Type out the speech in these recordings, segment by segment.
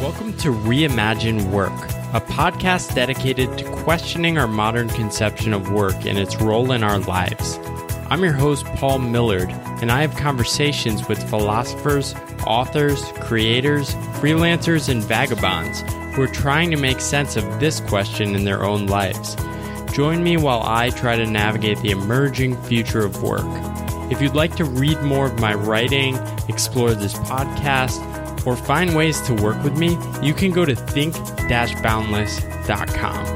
Welcome to Reimagine Work, a podcast dedicated to questioning our modern conception of work and its role in our lives. I'm your host, Paul Millard, and I have conversations with philosophers, authors, creators, freelancers, and vagabonds who are trying to make sense of this question in their own lives. Join me while I try to navigate the emerging future of work. If you'd like to read more of my writing, explore this podcast, or find ways to work with me, you can go to think-boundless.com.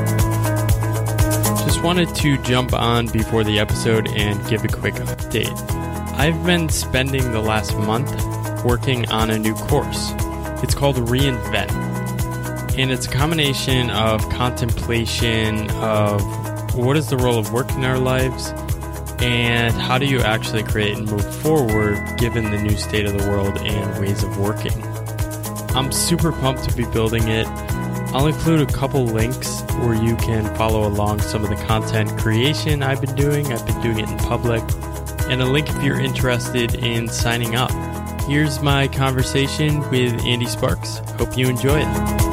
Just wanted to jump on before the episode and give a quick update. I've been spending the last month working on a new course. It's called Reinvent, and it's a combination of contemplation of what is the role of work in our lives and how do you actually create and move forward given the new state of the world and ways of working. I'm super pumped to be building it. I'll include a couple links where you can follow along some of the content creation I've been doing. I've been doing it in public, and a link if you're interested in signing up. Here's my conversation with Andy Sparks. Hope you enjoy it.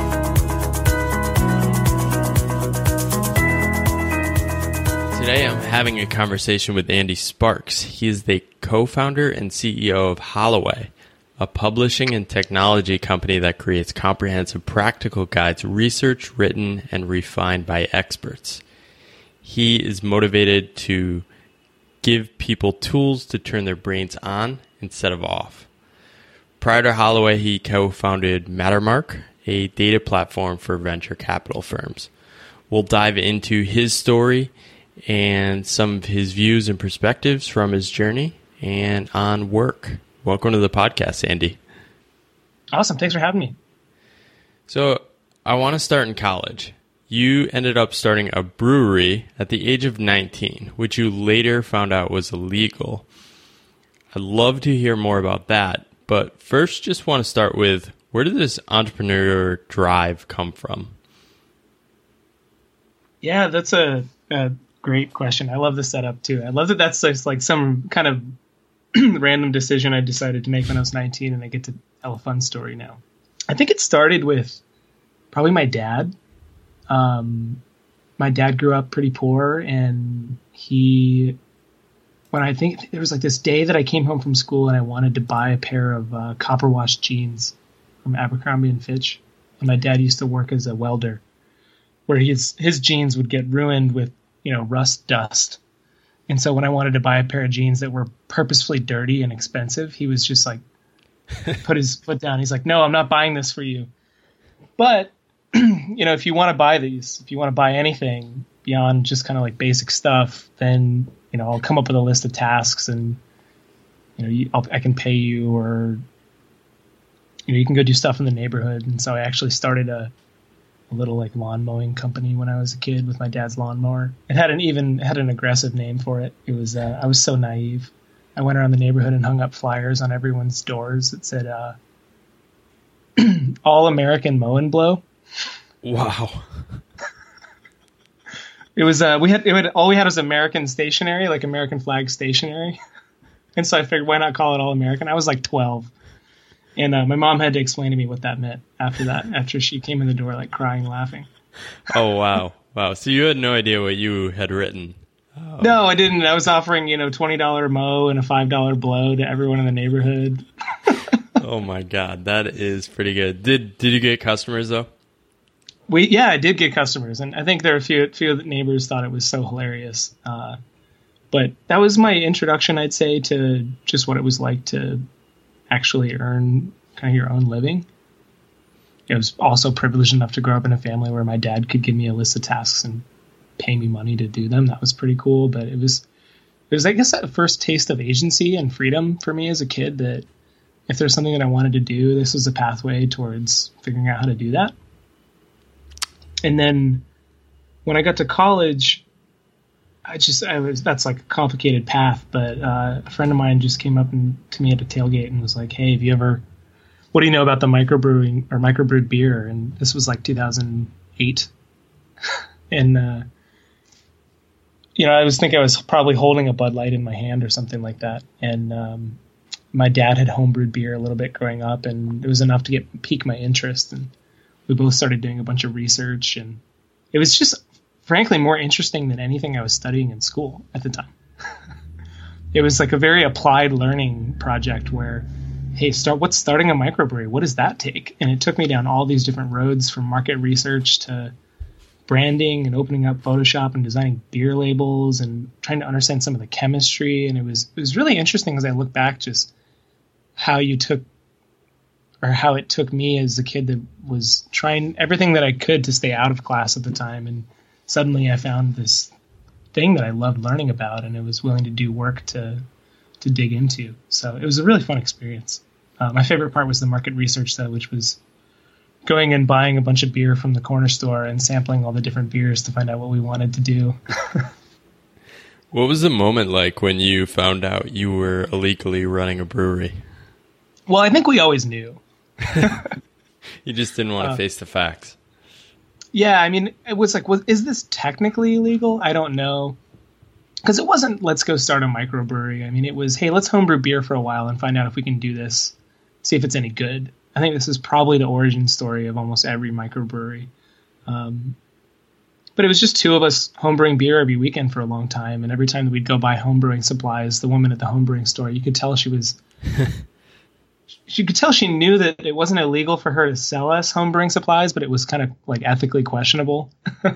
Today I'm having a conversation with Andy Sparks. He is the co-founder and CEO of Holloway, a publishing and technology company that creates comprehensive practical guides researched, written, and refined by experts. He is motivated to give people tools to turn their brains on instead of off. Prior to Holloway, he co-founded Mattermark, a data platform for venture capital firms. We'll dive into his story and some of his views and perspectives from his journey and on work. Welcome to the podcast, Andy. Awesome. Thanks for having me. So I want to start in college. You ended up starting a brewery at the age of 19, which you later found out was illegal. I'd love to hear more about that. But first, just want to start with, where did this entrepreneurial drive come from? Yeah, that's a great question. I love the setup too. I love that that's just like some kind of random decision I decided to make when I was 19, and I get to tell a fun story now. I think it started with probably my dad. My dad grew up pretty poor, and when I think there was like this day that I came home from school and I wanted to buy a pair of copper wash jeans from Abercrombie and Fitch. And my dad used to work as a welder, where his jeans would get ruined with rust dust. And so when I wanted to buy a pair of jeans that were purposefully dirty and expensive, he was just like, put his foot down. He's like, no, I'm not buying this for you. But, if you want to buy these, if you want to buy anything beyond just kind of like basic stuff, then, I'll come up with a list of tasks and, I can pay you, or, you can go do stuff in the neighborhood. And so I actually started a little like lawn mowing company when I was a kid with my dad's lawnmower. It had an aggressive name for it. It was I was so naive. I went around the neighborhood and hung up flyers on everyone's doors that said All American Mow and Blow. Wow. It was all we had was American stationery, like American flag stationery. And so I figured, why not call it All American? I was like 12. And my mom had to explain to me what that meant after she came in the door, like crying, laughing. Oh, wow. Wow. So you had no idea what you had written. Oh. No, I didn't. I was offering, $20 mow and a $5 blow to everyone in the neighborhood. Oh my God. That is pretty good. Did you get customers though? I did get customers. And I think there were a few neighbors thought it was so hilarious. But that was my introduction, I'd say, to just what it was like to actually earn kind of your own living. I was also privileged enough to grow up in a family where my dad could give me a list of tasks and pay me money to do them. That was pretty cool. But it was I guess that first taste of agency and freedom for me as a kid, that if there's something that I wanted to do, this was a pathway towards figuring out how to do that. And then when I got to college, that's like a complicated path, but a friend of mine just came up to me at a tailgate and was like, hey, what do you know about the microbrewing or microbrewed beer? And this was like 2008. And, I was thinking I was probably holding a Bud Light in my hand or something like that. And my dad had homebrewed beer a little bit growing up, and it was enough to pique my interest. And we both started doing a bunch of research, and it was just, frankly, more interesting than anything I was studying in school at the time. It was like a very applied learning project where, hey, what's starting a microbrewery? What does that take? And it took me down all these different roads, from market research to branding and opening up Photoshop and designing beer labels and trying to understand some of the chemistry. And it was really interesting as I look back, just how it took me as a kid that was trying everything that I could to stay out of class at the time. And suddenly I found this thing that I loved learning about, and I was willing to do work to dig into. So it was a really fun experience. My favorite part was the market research, though, which was going and buying a bunch of beer from the corner store and sampling all the different beers to find out what we wanted to do. What was the moment like when you found out you were illegally running a brewery? Well, I think we always knew. You just didn't want to face the facts. Yeah, I mean, it was like, is this technically illegal? I don't know. Because it wasn't, let's go start a microbrewery. I mean, it was, hey, let's homebrew beer for a while and find out if we can do this, see if it's any good. I think this is probably the origin story of almost every microbrewery. But it was just two of us homebrewing beer every weekend for a long time. And every time that we'd go buy homebrewing supplies, the woman at the homebrewing store, you could tell she was... You could tell she knew that it wasn't illegal for her to sell us homebrewing supplies, but it was kind of like ethically questionable.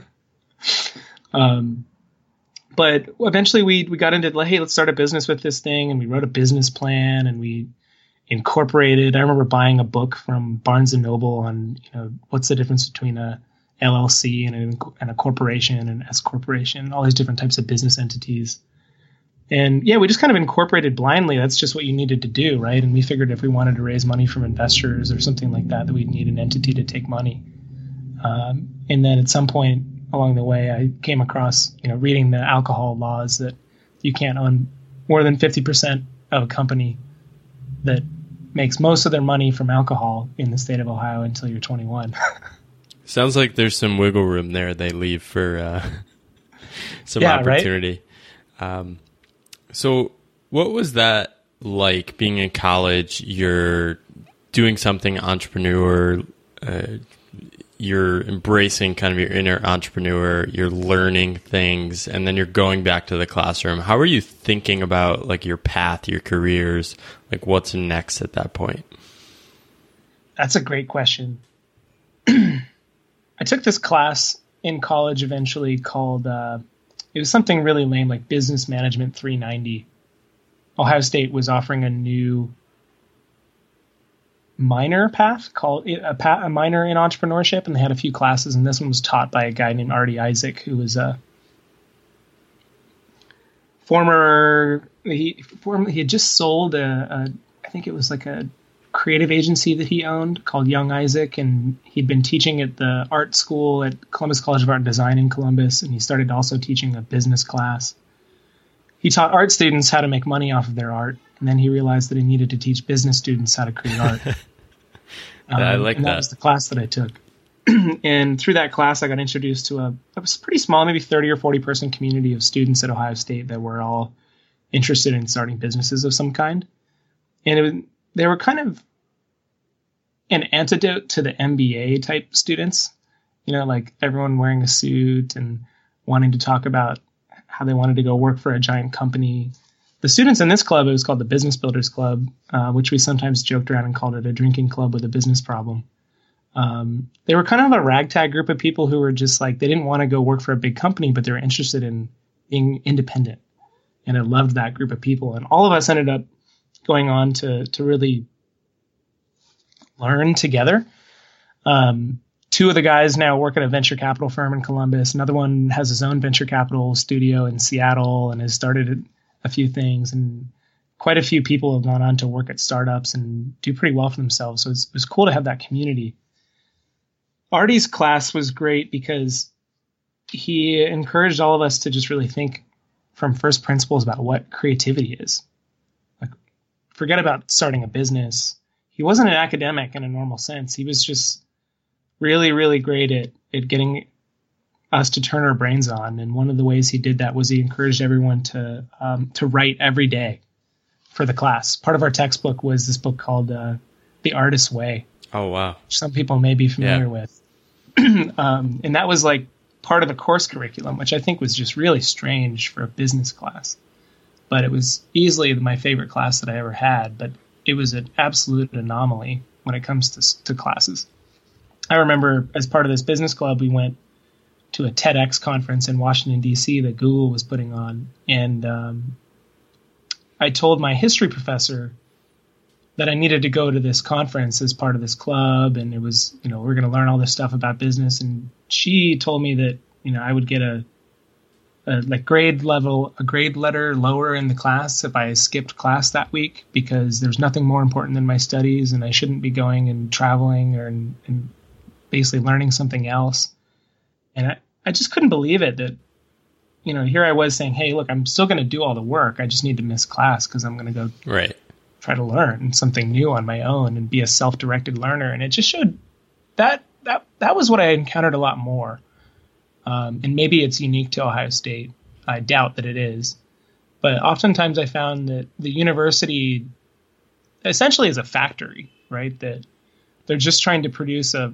But eventually we got into, like, hey, let's start a business with this thing. And we wrote a business plan and we incorporated. I remember buying a book from Barnes and Noble on, what's the difference between a LLC and a corporation and S corporation, all these different types of business entities. And yeah, we just kind of incorporated blindly. That's just what you needed to do, right? And we figured if we wanted to raise money from investors or something like that, that we'd need an entity to take money. And then at some point along the way, I came across, reading the alcohol laws, that you can't own more than 50% of a company that makes most of their money from alcohol in the state of Ohio until you're 21. Sounds like there's some wiggle room there they leave for some opportunity. Right? So what was that like, being in college? You're doing something entrepreneur, you're embracing kind of your inner entrepreneur, you're learning things, and then you're going back to the classroom. How are you thinking about like your path, your careers, like what's next at that point? That's a great question. I took this class in college eventually called, it was something really lame, like Business Management 390. Ohio State was offering a new minor path called a minor in entrepreneurship, and they had a few classes, and this one was taught by a guy named Artie Isaac, who was a he had just sold I think it was like a creative agency that he owned called Young Isaac, and he'd been teaching at the art school at Columbus College of Art and Design in Columbus, and he started also teaching a business class. He taught art students how to make money off of their art, and then he realized that he needed to teach business students how to create art. I like that. That was the class that I took. And through that class, I got introduced to a pretty small, maybe 30 or 40 person community of students at Ohio State that were all interested in starting businesses of some kind. And they were kind of an antidote to the MBA type students, like everyone wearing a suit and wanting to talk about how they wanted to go work for a giant company. The students in this club, it was called the Business Builders Club, which we sometimes joked around and called it a drinking club with a business problem. They were kind of a ragtag group of people who were just like, they didn't want to go work for a big company, but they were interested in being independent. And I loved that group of people. And all of us ended up going on to really learn together. Two of the guys now work at a venture capital firm in Columbus. Another one has his own venture capital studio in Seattle and has started a few things. And quite a few people have gone on to work at startups and do pretty well for themselves. So it was cool to have that community. Artie's class was great because he encouraged all of us to just really think from first principles about what creativity is. Like, forget about starting a business. He wasn't an academic in a normal sense. He was just really, really great at getting us to turn our brains on. And one of the ways he did that was he encouraged everyone to write every day for the class. Part of our textbook was this book called The Artist's Way. Oh, wow. Which some people may be familiar with. And that was like part of the course curriculum, which I think was just really strange for a business class. But it was easily my favorite class that I ever had. But it was an absolute anomaly when it comes to classes. I remember as part of this business club, we went to a TEDx conference in Washington, D.C. that Google was putting on. And I told my history professor that I needed to go to this conference as part of this club. And it was, we're going to learn all this stuff about business. And she told me that, I would get a grade letter lower in the class if I skipped class that week, because there's nothing more important than my studies, and I shouldn't be going and traveling and basically learning something else. And I just couldn't believe it that, here I was saying, hey, look, I'm still going to do all the work. I just need to miss class because I'm going to go try to learn something new on my own and be a self-directed learner. And it just showed that was what I encountered a lot more. And maybe it's unique to Ohio State. I doubt that it is. But oftentimes I found that the university essentially is a factory, right? That they're just trying to produce a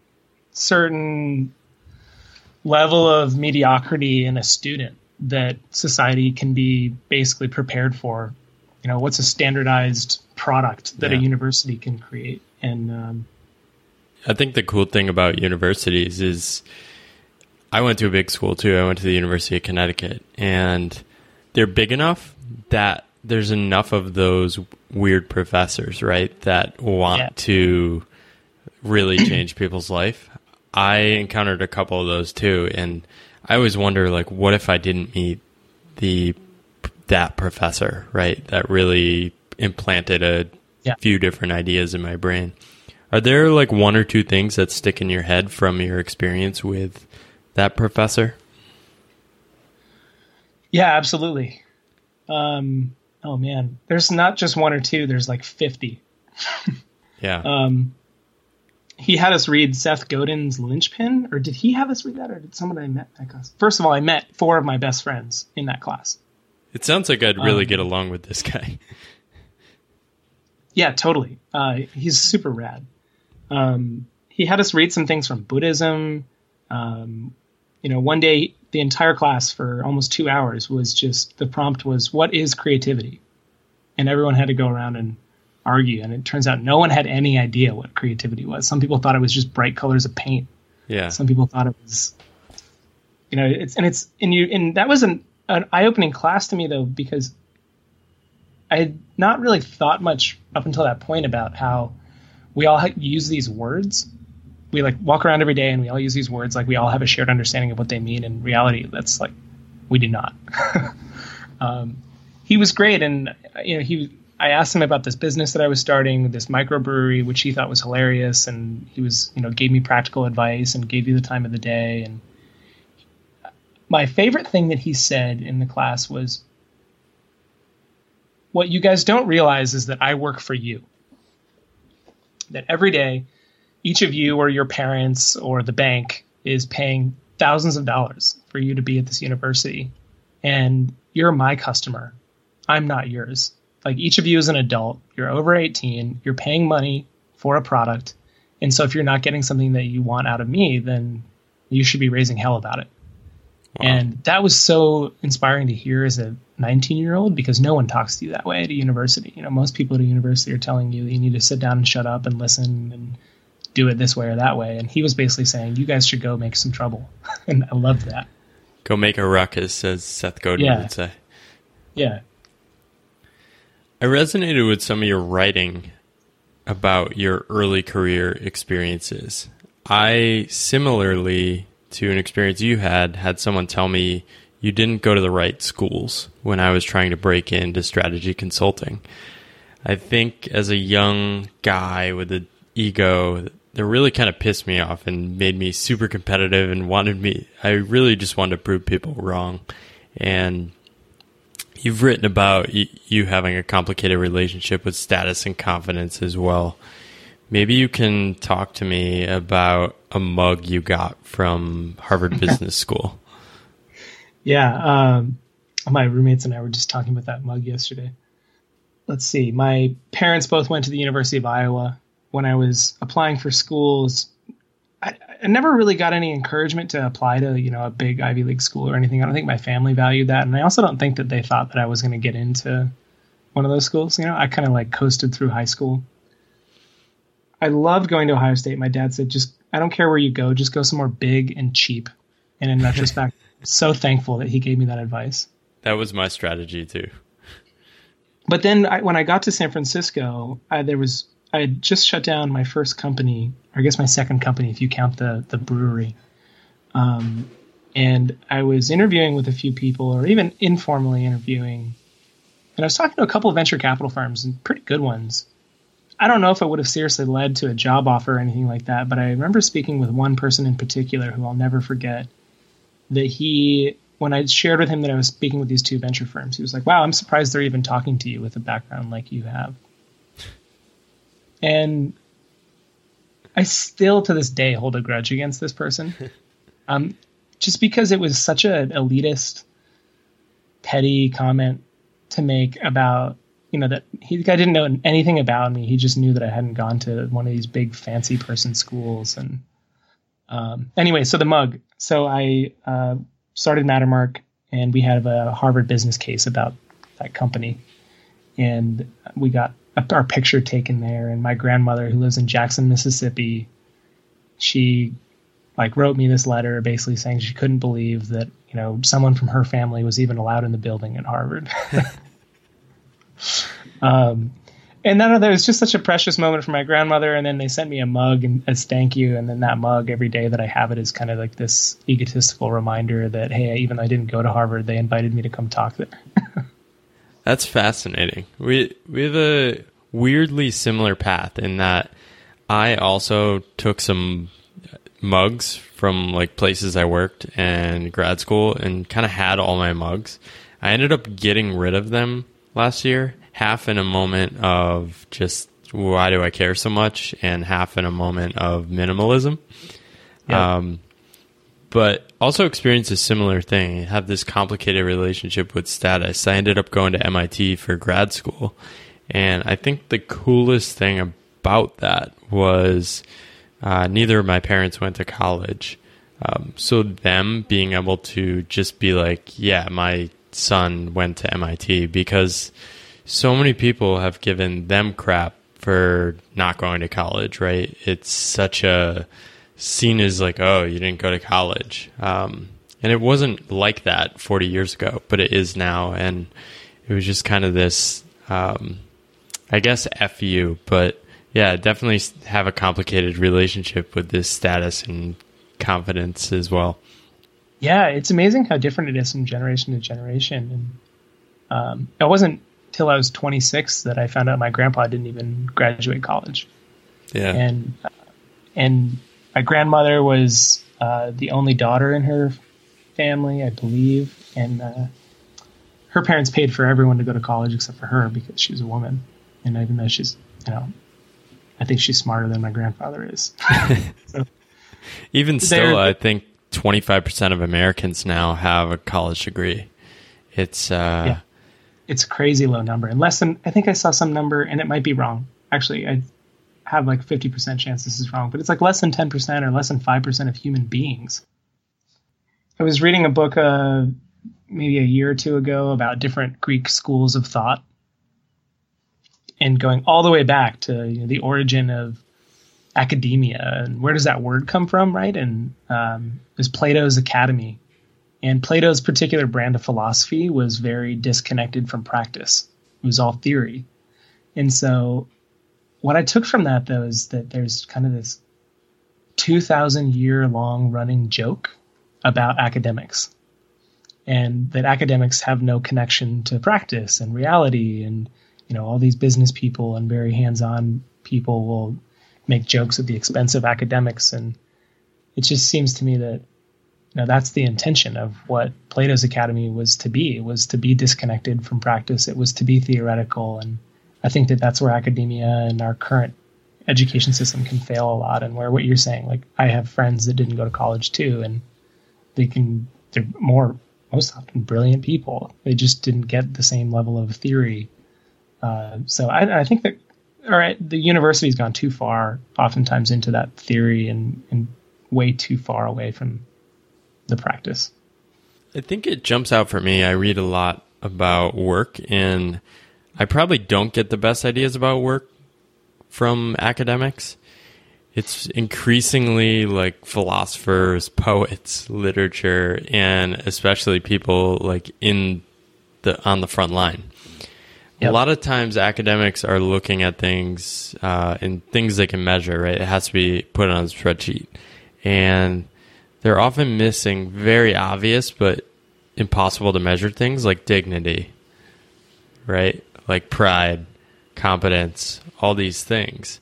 certain level of mediocrity in a student that society can be basically prepared for. What's a standardized product that a university can create? And I think the cool thing about universities is I went to a big school too. I went to the University of Connecticut, and they're big enough that there's enough of those weird professors, right, that want to really change people's life. I encountered a couple of those too, and I always wonder, like, what if I didn't meet that professor, right, that really implanted a few different ideas in my brain. Are there like one or two things that stick in your head from your experience with that professor? Yeah, absolutely. Oh man, there's not just one or two, there's like 50. Yeah. He had us read Seth Godin's Linchpin, or did he have us read that, or did someone I met in that class? First of all, I met 4 of my best friends in that class. It sounds like I'd really get along with this guy. Yeah, totally. He's super rad. He had us read some things from Buddhism. One day, the entire class for almost 2 hours was just, the prompt was, what is creativity? And everyone had to go around and argue. And it turns out no one had any idea what creativity was. Some people thought it was just bright colors of paint. Yeah. Some people thought it was, and that was an eye-opening class to me, though, because I had not really thought much up until that point about how we all use these words. We like walk around every day and we all use these words like we all have a shared understanding of what they mean. In reality, that's like, we do not. He was great. And, I asked him about this business that I was starting, this microbrewery, which he thought was hilarious. And he was, gave me practical advice and gave you the time of the day. And my favorite thing that he said in the class was, what you guys don't realize is that I work for you. That every day, each of you or your parents or the bank is paying thousands of dollars for you to be at this university. And you're my customer. I'm not yours. Like, each of you is an adult. You're over 18. You're paying money for a product. And so if you're not getting something that you want out of me, then you should be raising hell about it. Wow. And that was so inspiring to hear as a 19-year-old, because no one talks to you that way at a university. Most people at a university are telling you that you need to sit down and shut up and listen and do it this way or that way. And he was basically saying, you guys should go make some trouble. And I loved that. Go make a ruckus, as Seth Godin would say. Yeah. I resonated with some of your writing about your early career experiences. I, similarly to an experience you had someone tell me you didn't go to the right schools when I was trying to break into strategy consulting. I think as a young guy with an ego, that really kind of pissed me off and made me super competitive and I really just wanted to prove people wrong. And you've written about you having a complicated relationship with status and confidence as well. Maybe you can talk to me about a mug you got from Harvard Business School. Yeah. My roommates and I were just talking about that mug yesterday. let's see, my parents both went to the University of Iowa. When I was applying for schools, I never really got any encouragement to apply to, a big Ivy League school or anything. I don't think my family valued that. And I also don't think that they thought that I was going to get into one of those schools. I kind of like coasted through high school. I loved going to Ohio State. My dad said, I don't care where you go, just go somewhere big and cheap. And in retrospect, I'm so thankful that he gave me that advice. That was my strategy too. But then when I got to San Francisco, I had just shut down my first company, or I guess my second company, if you count the brewery. And I was interviewing with a few people, or even informally interviewing. And I was talking to a couple of venture capital firms, and pretty good ones. I don't know if it would have seriously led to a job offer or anything like that, but I remember speaking with one person in particular who I'll never forget, that when I shared with him that I was speaking with these two venture firms, he was like, wow, I'm surprised they're even talking to you with a background like you have. And I still to this day hold a grudge against this person. Just because it was such an elitist, petty comment to make about, that the guy didn't know anything about me. He just knew that I hadn't gone to one of these big fancy person schools. And anyway, so the mug. So I started Mattermark, and we had a Harvard business case about that company. And we got our picture taken there. And my grandmother, who lives in Jackson, Mississippi, she wrote me this letter basically saying she couldn't believe that, someone from her family was even allowed in the building at Harvard. And none of that was just such a precious moment for my grandmother. And then they sent me a mug as thank you. And then that mug, every day that I have it, is kind of like this egotistical reminder that, hey, even though I didn't go to Harvard, they invited me to come talk there. That's fascinating. We have a weirdly similar path in that I also took some mugs from places I worked and grad school and kind of had all my mugs. I ended up getting rid of them last year, half in a moment of just why do I care so much, and half in a moment of minimalism. Yep. But also experienced a similar thing. I have this complicated relationship with status. I ended up going to MIT for grad school. And I think the coolest thing about that was neither of my parents went to college. So them being able to just be like, yeah, my son went to MIT, because so many people have given them crap for not going to college, right? It's such a seen as oh, you didn't go to college. And it wasn't like that 40 years ago, but it is now. And it was just kind of this, I guess, F you. But yeah, definitely have a complicated relationship with this status and confidence as well. Yeah, it's amazing how different it is from generation to generation. And it wasn't till I was 26 that I found out my grandpa didn't even graduate college. Yeah. And my grandmother was the only daughter in her family, I believe. And her parents paid for everyone to go to college except for her because she was a woman. And even though she's, I think she's smarter than my grandfather is. So, even still, I think 25% of Americans now have a college degree. It's it's a crazy low number. And I think I saw some number, and it might be wrong. Actually, I have 50% chance this is wrong, but it's less than 10% or less than 5% of human beings. I was reading a book maybe a year or two ago about different Greek schools of thought, and going all the way back to the origin of academia and where does that word come from, right? And is Plato's Academy. And Plato's particular brand of philosophy was very disconnected from practice. It was all theory. And so what I took from that, though, is that there's kind of this 2,000-year-long running joke about academics, and that academics have no connection to practice and reality. And, all these business people and very hands-on people will make jokes at the expense of academics. And it just seems to me that that's the intention of what Plato's Academy was to be. It was to be disconnected from practice. It was to be theoretical. And I think that that's where academia and our current education system can fail a lot. And where what you're saying, I have friends that didn't go to college too, and they're most often brilliant people. They just didn't get the same level of theory So I think that, all right, the university's gone too far, oftentimes into that theory and way too far away from the practice. I think it jumps out for me. I read a lot about work, and I probably don't get the best ideas about work from academics. It's increasingly like philosophers, poets, literature, and especially people like on the front line. Yep. A lot of times academics are looking at things and things they can measure, right? It has to be put on a spreadsheet. And they're often missing very obvious but impossible to measure things like dignity, right? Like pride, competence, all these things.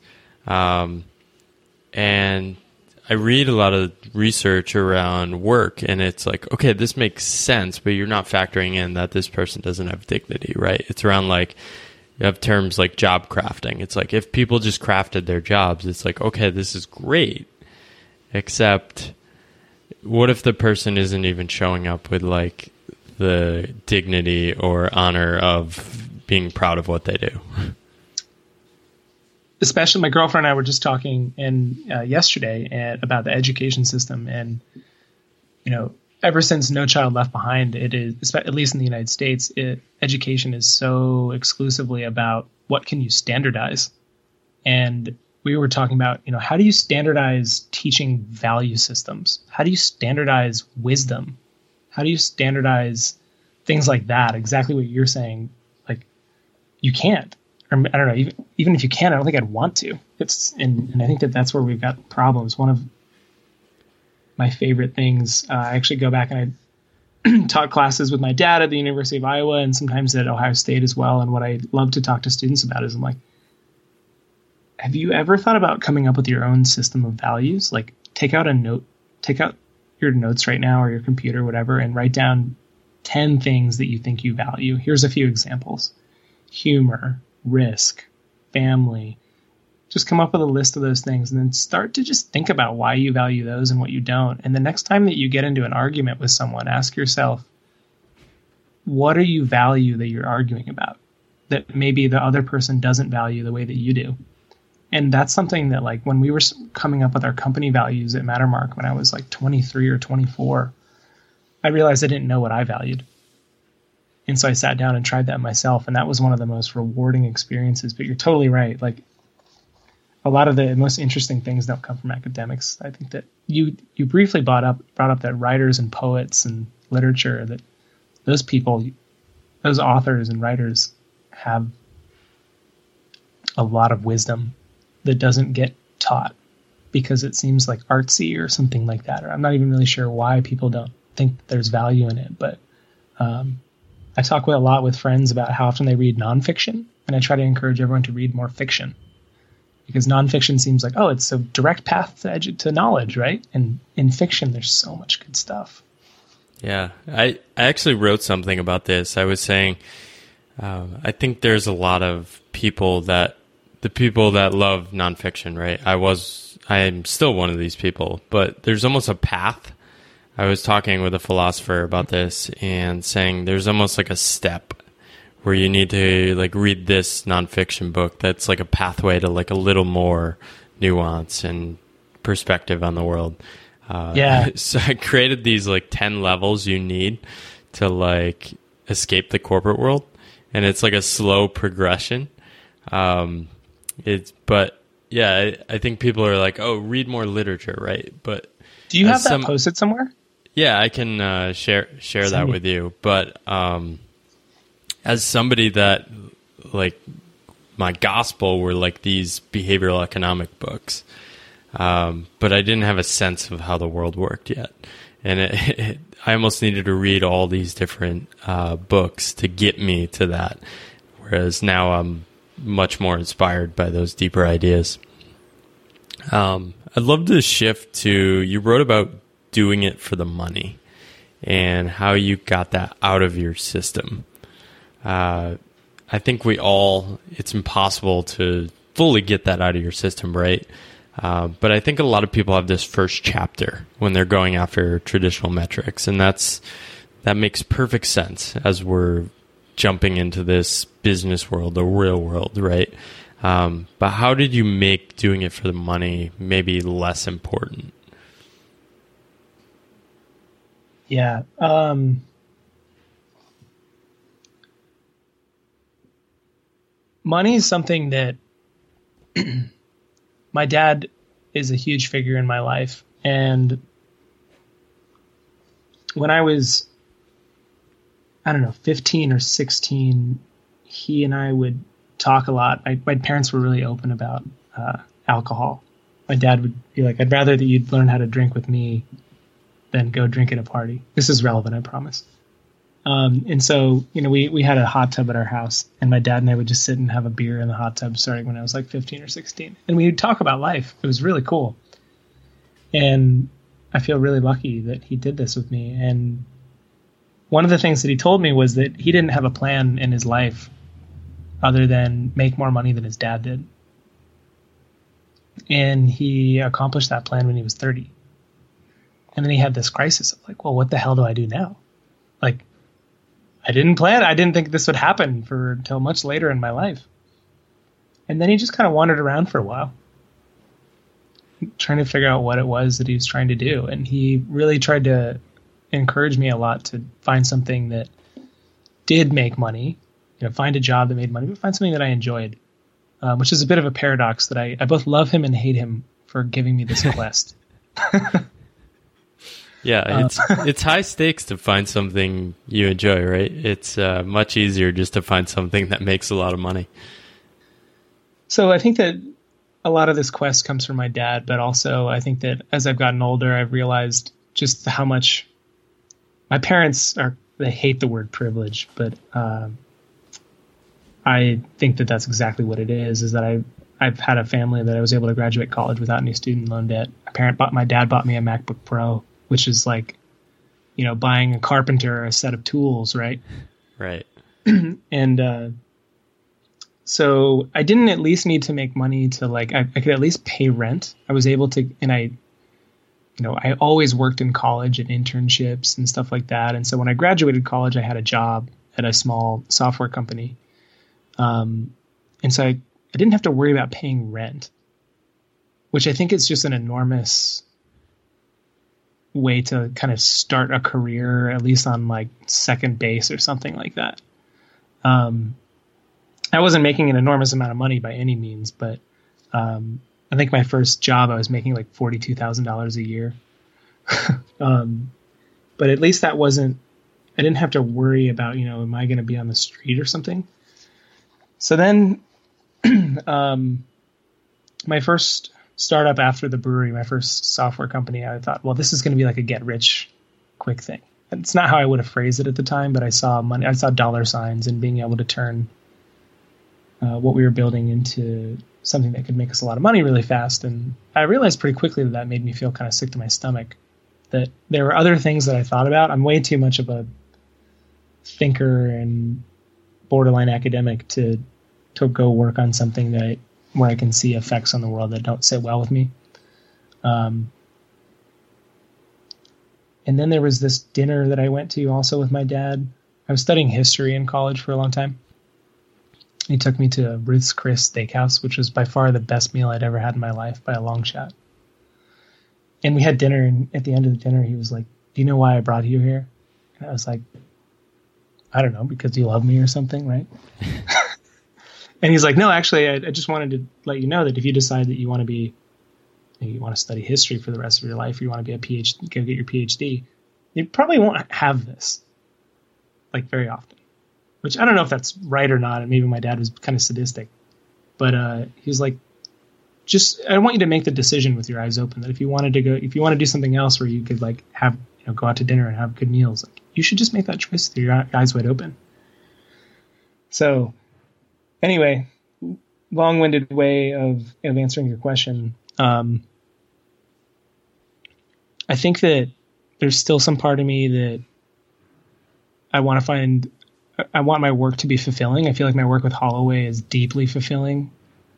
And I read a lot of research around work, and it's like, okay, this makes sense, but you're not factoring in that this person doesn't have dignity, right? It's around like, you have terms like job crafting. It's like, if people just crafted their jobs, it's like, okay, this is great. Except, what if the person isn't even showing up with like the dignity or honor of being proud of what they do? Especially, my girlfriend and I were just talking yesterday about the education system, and ever since No Child Left Behind, it is, at least in the United States, education is so exclusively about what can you standardize. And we were talking about, how do you standardize teaching value systems? How do you standardize wisdom? How do you standardize things like that? Exactly what you're saying. Like, you can't. Or, I don't know, even if you can, I don't think I'd want to. And I think that's where we've got problems. One of my favorite things, I actually go back and I taught classes with my dad at the University of Iowa and sometimes at Ohio State as well. And what I love to talk to students about is, I'm like, have you ever thought about coming up with your own system of values? Like, take out your notes right now or your computer, whatever, and write down 10 things that you think you value. Here's a few examples: humor, risk, family. Just come up with a list of those things and then start to just think about why you value those and what you don't. And the next time that you get into an argument with someone, ask yourself, what do you value that you're arguing about that maybe the other person doesn't value the way that you do? And that's something that, like, when we were coming up with our company values at Mattermark when I was like 23 or 24, I realized I didn't know what I valued. And so I sat down and tried that myself, and that was one of the most rewarding experiences. But you're totally right. Like, a lot of the most interesting things don't come from academics. I think that you briefly brought up that writers and poets and literature, that those people, those authors and writers have a lot of wisdom that doesn't get taught because it seems like artsy or something like that. Or I'm not even really sure why people don't think there's value in it. But I talk a lot with friends about how often they read nonfiction, and I try to encourage everyone to read more fiction, because nonfiction seems like, oh, it's a direct path to knowledge, right? And in fiction, there's so much good stuff. Yeah, I actually wrote something about this. I was saying, I think there's a lot of people that love nonfiction, right? I'm still one of these people, but there's almost a path. I was talking with a philosopher about this and saying there's almost like a step where you need to like read this nonfiction book that's like a pathway to like a little more nuance and perspective on the world. So I created these like 10 levels you need to like escape the corporate world, and it's like a slow progression. I think people are like, oh, read more literature, right? But do you have that posted somewhere? Yeah, I can share that with you. But as somebody that, like, my gospel were like these behavioral economic books, but I didn't have a sense of how the world worked yet. And I almost needed to read all these different books to get me to that. Whereas now I'm much more inspired by those deeper ideas. I'd love to shift to, you wrote about doing it for the money and how you got that out of your system. I think it's impossible to fully get that out of your system, right? But I think a lot of people have this first chapter when they're going after traditional metrics, and that makes perfect sense as we're jumping into this business world, the real world, right? But how did you make doing it for the money maybe less important? Yeah. Money is something that my dad is a huge figure in my life. And when I was, 15 or 16, he and I would talk a lot. My parents were really open about alcohol. My dad would be like, I'd rather that you'd learn how to drink with me than go drink at a party. This is relevant, I promise. And so, we had a hot tub at our house, and my dad and I would just sit and have a beer in the hot tub starting when I was like 15 or 16. And we would talk about life. It was really cool. And I feel really lucky that he did this with me. And one of the things that he told me was that he didn't have a plan in his life other than make more money than his dad did. And he accomplished that plan when he was 30. And then he had this crisis of like, well, what the hell do I do now? Like, I didn't think this would happen until much later in my life. And then he just kind of wandered around for a while, trying to figure out what it was that he was trying to do. And he really tried to encourage me a lot to find something that did make money, find a job that made money, but find something that I enjoyed, which is a bit of a paradox that I both love him and hate him for giving me this quest. Yeah, it's high stakes to find something you enjoy, right? It's much easier just to find something that makes a lot of money. So I think that a lot of this quest comes from my dad, but also I think that as I've gotten older, I've realized just how much my parents they hate the word privilege, but I think that that's exactly what it is that I've had a family that I was able to graduate college without any student loan debt. My dad bought me a MacBook Pro, which is like, buying a carpenter a set of tools, right? Right. And so I didn't at least need to make money to I could at least pay rent. I was able to, and I always worked in college at internships and stuff like that. And so when I graduated college, I had a job at a small software company. And so I didn't have to worry about paying rent, which I think is just an enormous way to kind of start a career, at least on like second base or something like that. I wasn't making an enormous amount of money by any means, but I think my first job I was making like $42,000 a year. But at least I didn't have to worry about, am I going to be on the street or something? So then my first startup after the brewery, my first software company, I thought, well, this is going to be like a get rich quick thing. It's not how I would have phrased it at the time, but I saw money, I saw dollar signs and being able to turn what we were building into something that could make us a lot of money really fast. And I realized pretty quickly that made me feel kind of sick to my stomach, that there were other things that I thought about. I'm way too much of a thinker and borderline academic to go work on something where I can see effects on the world that don't sit well with me. And then there was this dinner that I went to also with my dad. I was studying history in college for a long time. He took me to Ruth's Chris Steakhouse, which was by far the best meal I'd ever had in my life by a long shot. And we had dinner, and at the end of the dinner, he was like, "Do you know why I brought you here?" And I was like, "I don't know, because you love me or something, right?" And he's like, "No, actually, I just wanted to let you know that if you decide that you want to study history for the rest of your life, or you want to be a PhD, go get your PhD, you probably won't have this like very often." Which I don't know if that's right or not, and maybe my dad was kind of sadistic, but he was like, I want you to make the decision with your eyes open, that if you want to do something else where you could like have, go out to dinner and have good meals, like, you should just make that choice with your eyes wide open. So anyway, long-winded way of answering your question. I think that there's still some part of me that I want my work to be fulfilling. I feel like my work with Holloway is deeply fulfilling.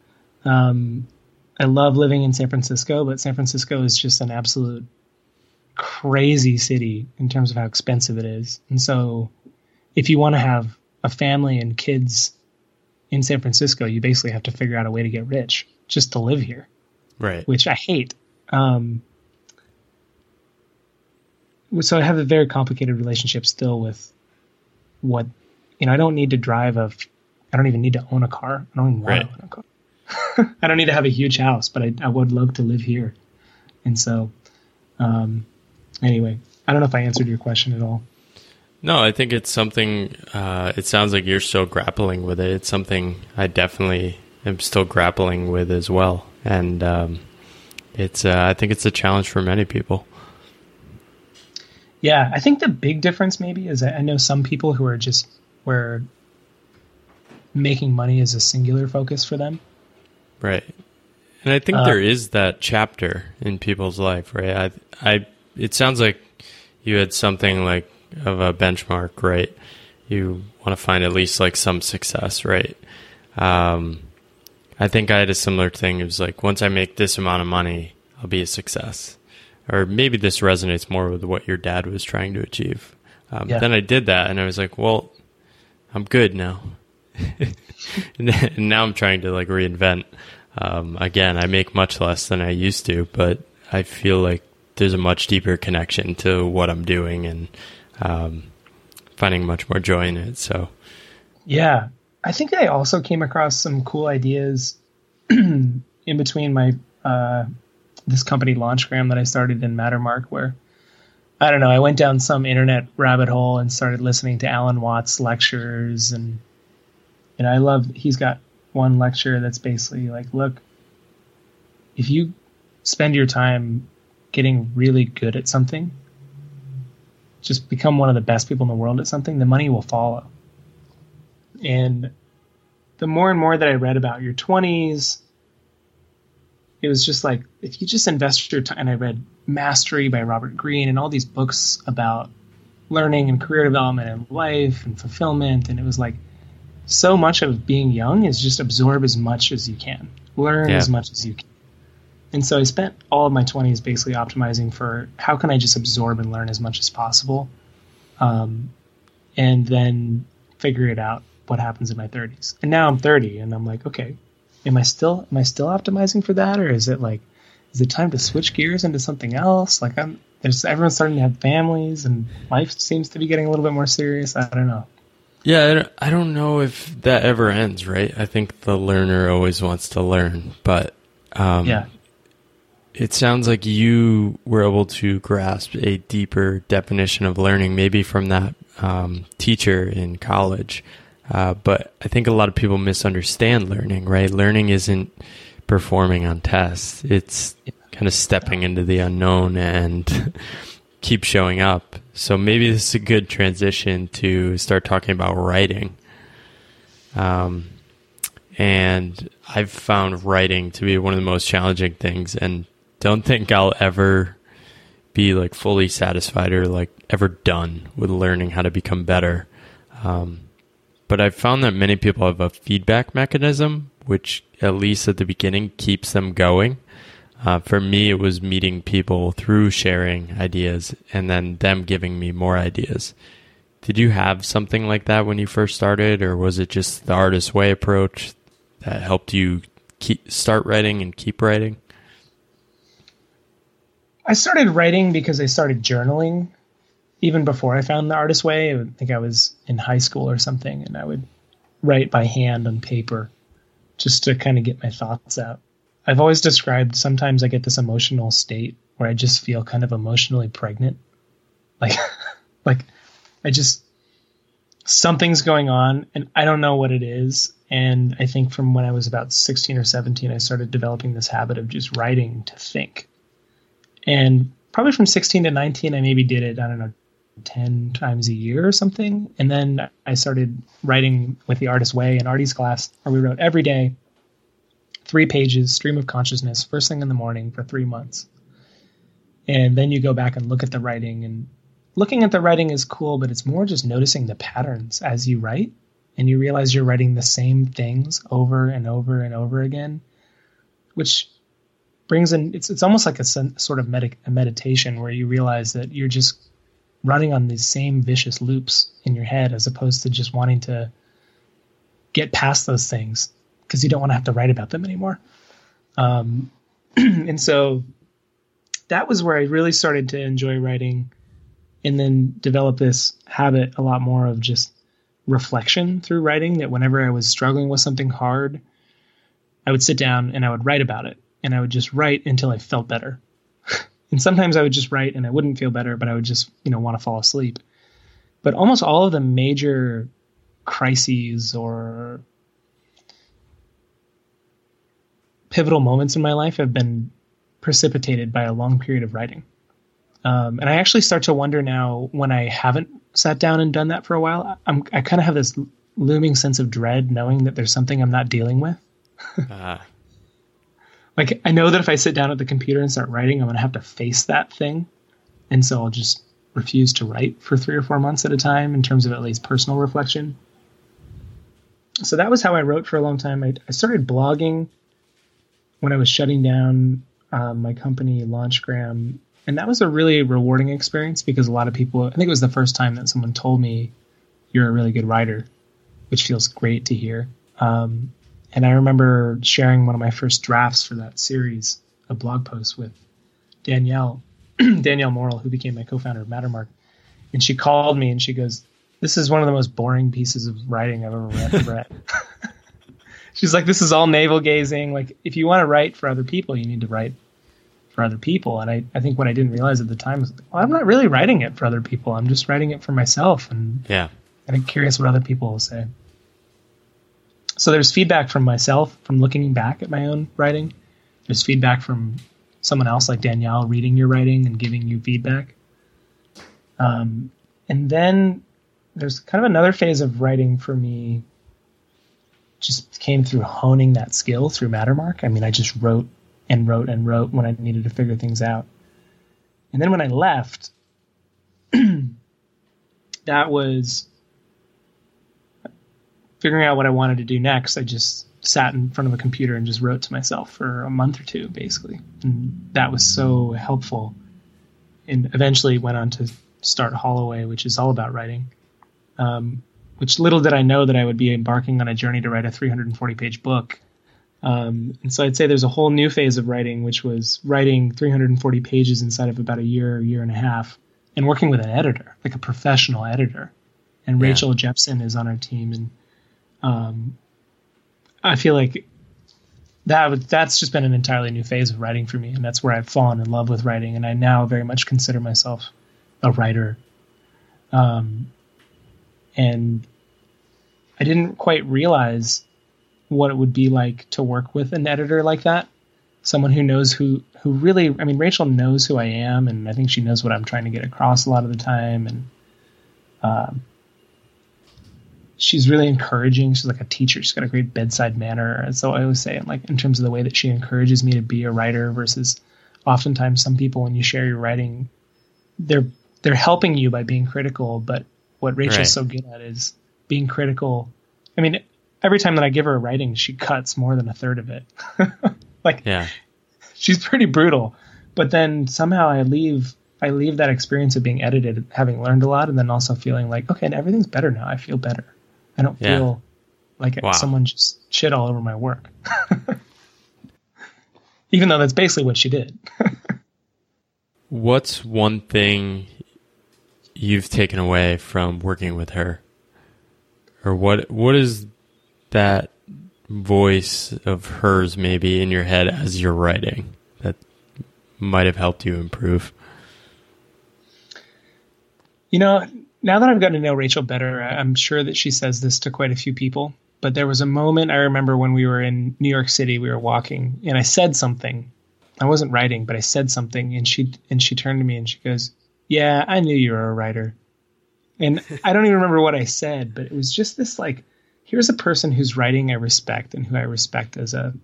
I love living in San Francisco, but San Francisco is just an absolute crazy city in terms of how expensive it is. And so if you want to have a family and kids in San Francisco, you basically have to figure out a way to get rich just to live here. Right. Which I hate. So I have a very complicated relationship still with what, I don't need to drive I don't even need to own a car. I don't even want to own a car. I don't need to have a huge house, but I would love to live here. And so, anyway, I don't know if I answered your question at all. No, I think it's something, it sounds like you're still grappling with it. It's something I definitely am still grappling with as well. And I think it's a challenge for many people. Yeah, I think the big difference maybe is I know some people who are just where making money is a singular focus for them. Right. And I think there is that chapter in people's life, right? It sounds like you had something like of a benchmark, right? You want to find at least like some success, right? I think I had a similar thing. It was like, once I make this amount of money, I'll be a success. Or maybe this resonates more with what your dad was trying to achieve. Then I did that and I was like, well, I'm good now. and now I'm trying to like reinvent. Again, I make much less than I used to, but I feel like there's a much deeper connection to what I'm doing and finding much more joy in it. So, yeah, I think I also came across some cool ideas in between my this company Launchgram that I started in Mattermark, where I don't know, I went down some internet rabbit hole and started listening to Alan Watts lectures, and he's got one lecture that's basically like, look, if you spend your time getting really good at something, just become one of the best people in the world at something, the money will follow. And the more and more that I read about your 20s, it was just like, if you just invest your time, and I read Mastery by Robert Greene and all these books about learning and career development and life and fulfillment. And it was like, so much of being young is just absorb as much as you can, learn as much as you can. And so I spent all of my 20s basically optimizing for how can I just absorb and learn as much as possible, and then figure it out what happens in my 30s. And now I'm 30 and I'm like, okay, am I still optimizing for that? Or is it time to switch gears into something else? Like everyone's starting to have families and life seems to be getting a little bit more serious. I don't know. Yeah, I don't know if that ever ends, right? I think the learner always wants to learn, but it sounds like you were able to grasp a deeper definition of learning, maybe from that teacher in college. But I think a lot of people misunderstand learning, right? Learning isn't performing on tests. It's kind of stepping into the unknown and keep showing up. So maybe this is a good transition to start talking about writing. And I've found writing to be one of the most challenging things, and don't think I'll ever be like fully satisfied or like ever done with learning how to become better. But I've found that many people have a feedback mechanism, which at least at the beginning keeps them going. For me, it was meeting people through sharing ideas and then them giving me more ideas. Did you have something like that when you first started, or was it just the Artist Way approach that helped you start writing and keep writing? I started writing because I started journaling even before I found the Artist Way. I think I was in high school or something, and I would write by hand on paper just to kind of get my thoughts out. I've always described, sometimes I get this emotional state where I just feel kind of emotionally pregnant. Like something's going on and I don't know what it is. And I think from when I was about 16 or 17, I started developing this habit of just writing to think. And probably from 16 to 19, I maybe did it, 10 times a year or something. And then I started writing with the Artist Way in Artie's class, where we wrote every day, 3 pages, stream of consciousness, first thing in the morning for 3 months. And then you go back and look at the writing, and looking at the writing is cool, but it's more just noticing the patterns as you write, and you realize you're writing the same things over and over and over again, which brings in, it's almost like a sort of a meditation where you realize that you're just running on these same vicious loops in your head, as opposed to just wanting to get past those things because you don't want to have to write about them anymore. And so that was where I really started to enjoy writing, and then develop this habit a lot more of just reflection through writing, that whenever I was struggling with something hard, I would sit down and I would write about it, and I would just write until I felt better. And sometimes I would just write and I wouldn't feel better, but I would just, want to fall asleep. But almost all of the major crises or pivotal moments in my life have been precipitated by a long period of writing. And I actually start to wonder now, when I haven't sat down and done that for a while, I kind of have this looming sense of dread, knowing that there's something I'm not dealing with. Like, I know that if I sit down at the computer and start writing, I'm going to have to face that thing. And so I'll just refuse to write for 3 or 4 months at a time, in terms of at least personal reflection. So that was how I wrote for a long time. I started blogging when I was shutting down my company, Launchgram. And that was a really rewarding experience, because a lot of people, I think it was the first time that someone told me, you're a really good writer, which feels great to hear. And I remember sharing one of my first drafts for that series, a blog post, with Danielle Morrill, who became my co-founder of Mattermark. And she called me and she goes, "This is one of the most boring pieces of writing I've ever read." She's like, "This is all navel gazing. Like, if you want to write for other people, you need to write for other people." And I think what I didn't realize at the time was, well, I'm not really writing it for other people. I'm just writing it for myself. And I'm curious what other people will say. So there's feedback from myself from looking back at my own writing. There's feedback from someone else like Danielle reading your writing and giving you feedback. And then there's kind of another phase of writing for me, just came through honing that skill through Mattermark. I mean, I just wrote and wrote and wrote when I needed to figure things out. And then when I left, that was figuring out what I wanted to do next. I just sat in front of a computer and just wrote to myself for a month or two, basically. And that was so helpful. And eventually went on to start Holloway, which is all about writing. Which little did I know that I would be embarking on a journey to write a 340-page book. And so I'd say there's a whole new phase of writing, which was writing 340 pages inside of about a year and a half, and working with an editor, like a professional editor. And Rachel Jepson is on our team. And I feel like that's just been an entirely new phase of writing for me. And that's where I've fallen in love with writing. And I now very much consider myself a writer. And I didn't quite realize what it would be like to work with an editor like that. Someone who knows who really, I mean, Rachel knows who I am, and I think she knows what I'm trying to get across a lot of the time. And she's really encouraging. She's like a teacher. She's got a great bedside manner. And so I always say, like, in terms of the way that she encourages me to be a writer, versus oftentimes some people, when you share your writing, they're helping you by being critical. But what Rachel's so good at is being critical. I mean, every time that I give her a writing, she cuts more than a third of it. She's pretty brutal. But then somehow I leave that experience of being edited, having learned a lot, and then also feeling like, okay, everything's better now. I feel better. I don't feel like someone just shit all over my work. Even though that's basically what she did. What's one thing you've taken away from working with her? Or what is that voice of hers maybe in your head as you're writing that might have helped you improve? Now that I've gotten to know Rachel better, I'm sure that she says this to quite a few people. But there was a moment I remember when we were in New York City, we were walking, and I said something. I wasn't writing, but I said something, and she turned to me and she goes, "Yeah, I knew you were a writer." And I don't even remember what I said, but it was just this, like, here's a person whose writing I respect, and who I respect as I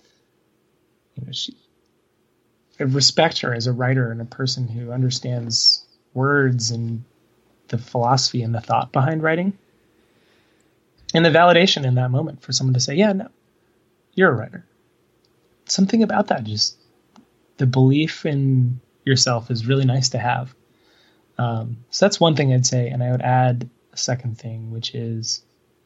respect her as a writer and a person who understands words and the philosophy and the thought behind writing. And the validation in that moment for someone to say, yeah, no, you're a writer. Something about that, just the belief in yourself is really nice to have. So that's one thing I'd say, and I would add a second thing, which is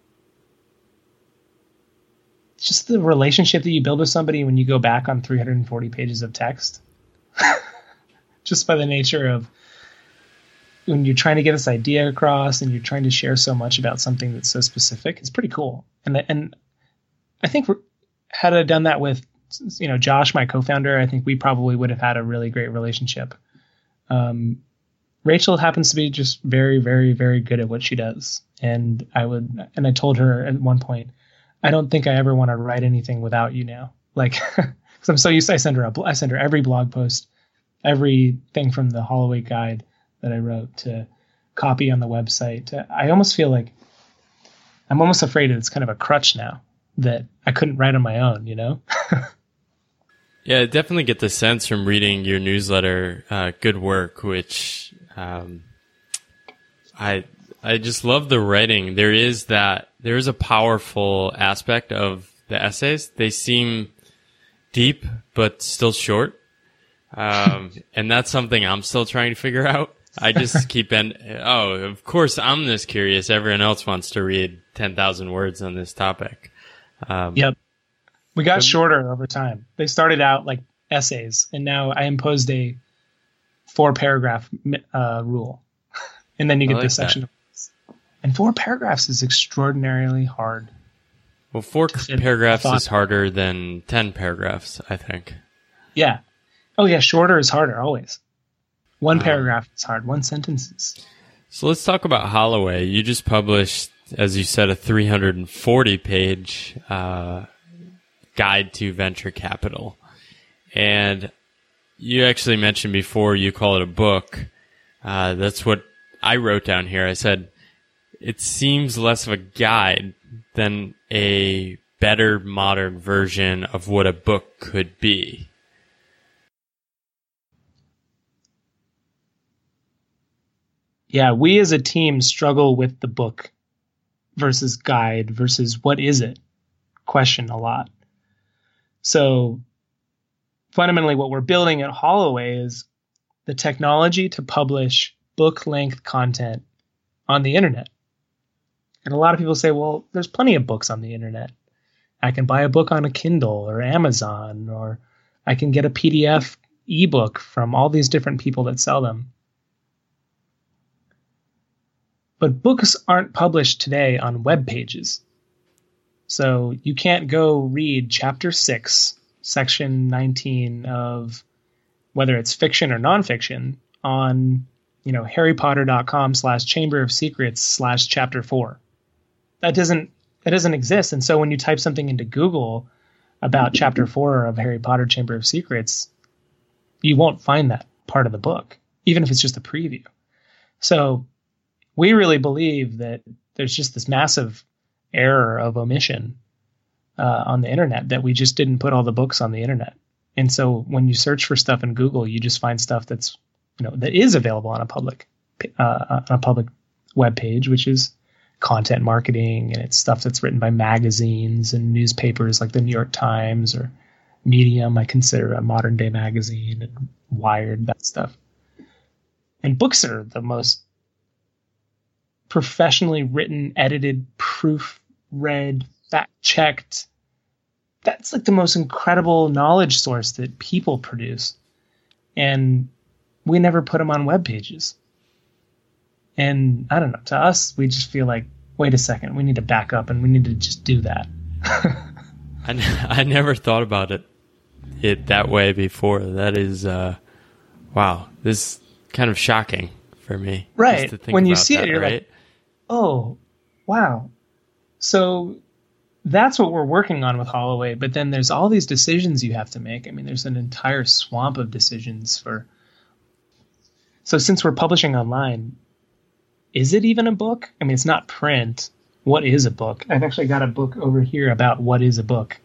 just the relationship that you build with somebody when you go back on 340 pages of text. Just by the nature of when you're trying to get this idea across and you're trying to share so much about something that's so specific, it's pretty cool. And I think had I done that with, Josh, my co-founder, I think we probably would have had a really great relationship. Rachel happens to be just very, very, very good at what she does. And I told her at one point, I don't think I ever want to write anything without you now. Like, because I'm so used to, I send her every blog post, everything from the Holloway guide that I wrote to copy on the website. I almost feel like I'm almost afraid that it's kind of a crutch now that I couldn't write on my own, Yeah, I definitely get the sense from reading your newsletter, Good Work, which I just love the writing. There is a powerful aspect of the essays. They seem deep, but still short. And that's something I'm still trying to figure out. I just of course I'm this curious. Everyone else wants to read 10,000 words on this topic. Yep. We got shorter over time. They started out like essays, and now I imposed a 4-paragraph rule. And then you get this section. And 4 paragraphs is extraordinarily hard. Well, 4 paragraphs is harder than 10 paragraphs, I think. Yeah. Oh, yeah, shorter is harder, always. 1 paragraph is hard. 1 sentence is. So let's talk about Holloway. You just published, as you said, a 340-page guide to venture capital. And you actually mentioned before you call it a book. That's what I wrote down here. I said, it seems less of a guide than a better modern version of what a book could be. Yeah, we as a team struggle with the book versus guide versus what is it question a lot. So fundamentally what we're building at Holloway is the technology to publish book-length content on the internet. And a lot of people say, well, there's plenty of books on the internet. I can buy a book on a Kindle or Amazon, or I can get a PDF ebook from all these different people that sell them. But books aren't published today on web pages. So you can't go read chapter 6, section 19 of whether it's fiction or nonfiction on, harrypotter.com/chamber of secrets/chapter 4. That doesn't exist. And so when you type something into Google about chapter 4 of Harry Potter Chamber of Secrets, you won't find that part of the book, even if it's just a preview. So we really believe that there's just this massive error of omission on the internet, that we just didn't put all the books on the internet. And so when you search for stuff in Google, you just find stuff that's, that is available on a public web page, which is content marketing, and it's stuff that's written by magazines and newspapers like the New York Times or Medium. I consider a modern day magazine, and Wired, that stuff. And books are the most professionally written, edited, proofread, fact-checked. That's like the most incredible knowledge source that people produce. And we never put them on web pages. And I don't know, to us, we just feel like, wait a second, we need to back up and we need to just do that. I never thought about it that way before. That is, wow, this is kind of shocking for me. Right. To think when you about see that, it, you're right? like, oh, wow. So that's what we're working on with Holloway. But then there's all these decisions you have to make. I mean, there's an entire swamp of decisions So since we're publishing online, is it even a book? I mean, it's not print. What is a book? I've actually got a book over here about what is a book.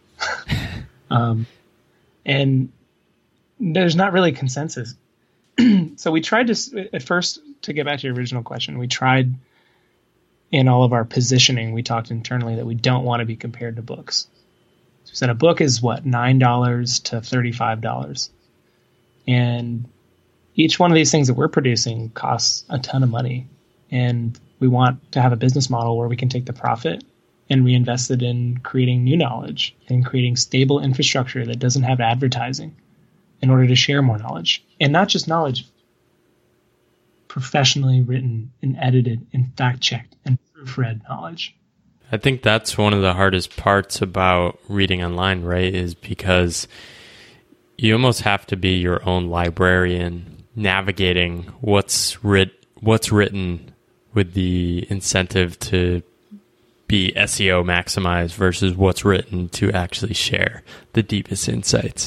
And there's not really consensus. So we tried to, at first, to get back to your original question, we tried in all of our positioning, we talked internally that we don't want to be compared to books. So we said a book is what, $9 to $35. And each one of these things that we're producing costs a ton of money. And we want to have a business model where we can take the profit and reinvest it in creating new knowledge and creating stable infrastructure that doesn't have advertising in order to share more knowledge. And not just knowledge, professionally written and edited and fact-checked and proofread knowledge. I think that's one of the hardest parts about reading online, right? Is because you almost have to be your own librarian, navigating what's written with the incentive to be SEO maximized versus what's written to actually share the deepest insights.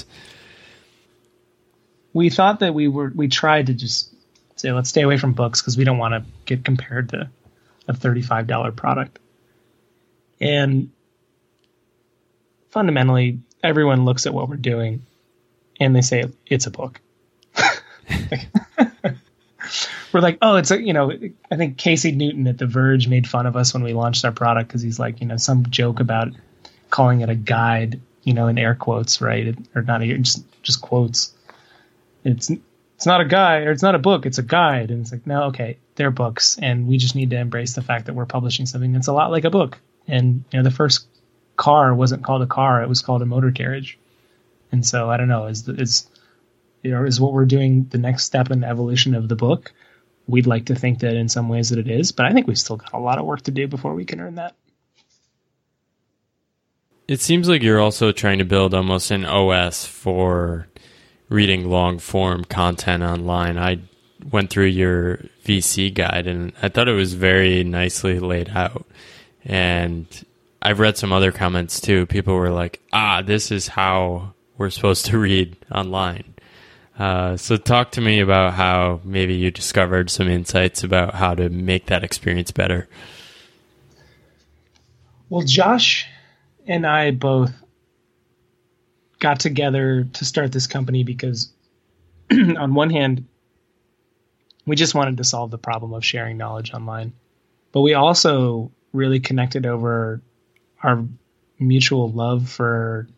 We thought that we tried to just say, let's stay away from books because we don't want to get compared to a $35 product. And fundamentally, everyone looks at what we're doing and they say, it's a book. We're like, oh, it's I think Casey Newton at The Verge made fun of us when we launched our product because he's like, some joke about calling it a guide, in air quotes, right? Or not, just quotes. It's not a guide, or it's not a book, it's a guide. And it's like, no, okay, they're books. And we just need to embrace the fact that we're publishing something that's a lot like a book. And, the first car wasn't called a car, it was called a motor carriage. And so, I don't know, is what we're doing the next step in the evolution of the book? We'd like to think that in some ways that it is, but I think we've still got a lot of work to do before we can earn that. It seems like you're also trying to build almost an OS for reading long-form content online. I went through your VC guide, and I thought it was very nicely laid out. And I've read some other comments, too. People were like, this is how we're supposed to read online. So talk to me about how maybe you discovered some insights about how to make that experience better. Well, Josh and I both got together to start this company because on one hand, we just wanted to solve the problem of sharing knowledge online. But we also really connected over our mutual love for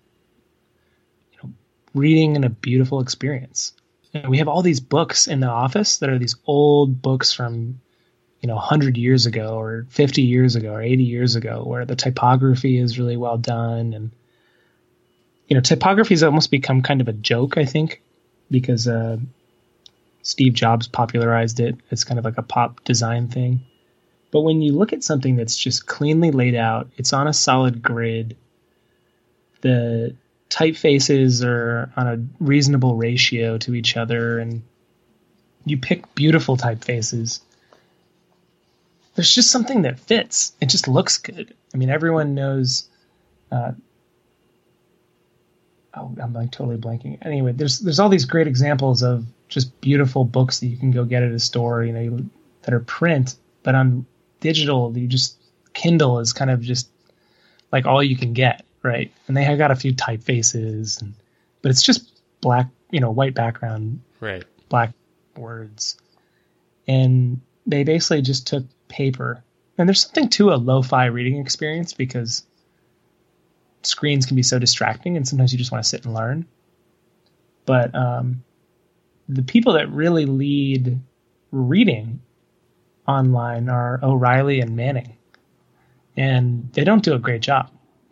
reading and a beautiful experience. And we have all these books in the office that are these old books from 100 years ago or 50 years ago or 80 years ago, where the typography is really well done. And typography has almost become kind of a joke, I think, because Steve Jobs popularized it. It's kind of like a pop design thing. But when you look at something that's just cleanly laid out, it's on a solid grid, the typefaces are on a reasonable ratio to each other, and you pick beautiful typefaces. There's just something that fits. It just looks good. I mean, everyone knows. I'm like totally blanking. Anyway, there's all these great examples of just beautiful books that you can go get at a store, that are print, but on digital, Kindle is kind of just like all you can get. Right. And they have got a few typefaces, but it's just black, white background, right? Black words. And they basically just took paper. And there's something to a lo-fi reading experience because screens can be so distracting and sometimes you just want to sit and learn. But the people that really lead reading online are O'Reilly and Manning. And they don't do a great job.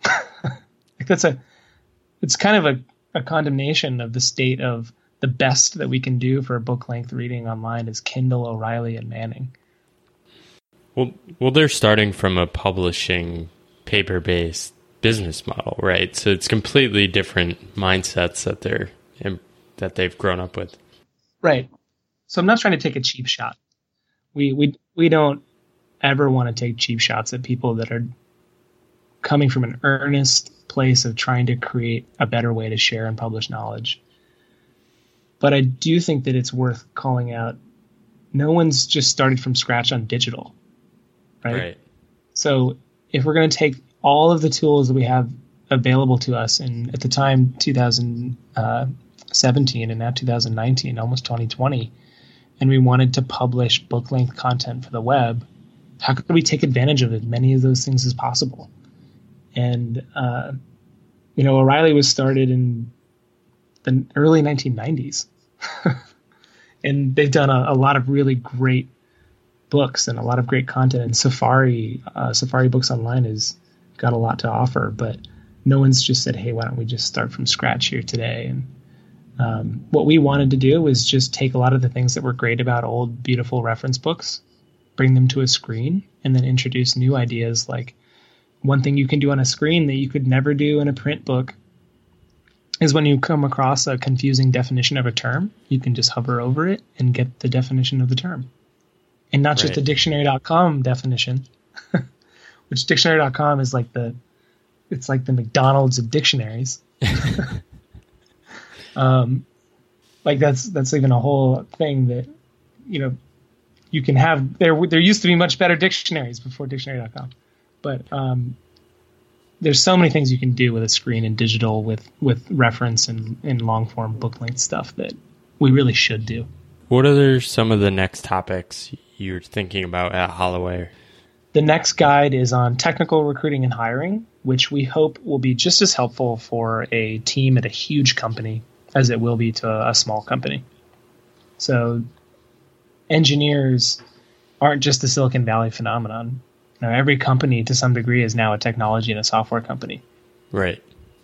It's kind of a condemnation of the state of the best that we can do for book length reading online is Kindle, O'Reilly, and Manning. Well, they're starting from a publishing paper-based business model, right? So it's completely different mindsets that they've grown up with. Right. So I'm not trying to take a cheap shot. We don't ever want to take cheap shots at people that are coming from an earnest place of trying to create a better way to share and publish knowledge. But I do think that it's worth calling out. No one's just started from scratch on digital, right? So if we're going to take all of the tools that we have available to us in, at the time, 2017 and now 2019, almost 2020, and we wanted to publish book-length content for the web, how could we take advantage of as many of those things as possible? And, O'Reilly was started in the early 1990s. and they've done a lot of really great books and a lot of great content. And Safari Books Online has got a lot to offer, but no one's just said, hey, why don't we just start from scratch here today? And what we wanted to do was just take a lot of the things that were great about old, beautiful reference books, bring them to a screen, and then introduce new ideas. Like, one thing you can do on a screen that you could never do in a print book is when you come across a confusing definition of a term, you can just hover over it and get the definition of the term. And not just the dictionary.com definition, which dictionary.com is like the McDonald's of dictionaries. Like that's even a whole thing that, you can have. There used to be much better dictionaries before dictionary.com, but there's so many things you can do with a screen and digital with reference and long form book length stuff that we really should do. What are some of the next topics you're thinking about at Holloway? The next guide is on technical recruiting and hiring, which we hope will be just as helpful for a team at a huge company as it will be to a small company. So engineers aren't just the Silicon Valley phenomenon. Every company to some degree is now a technology and a software company. Right.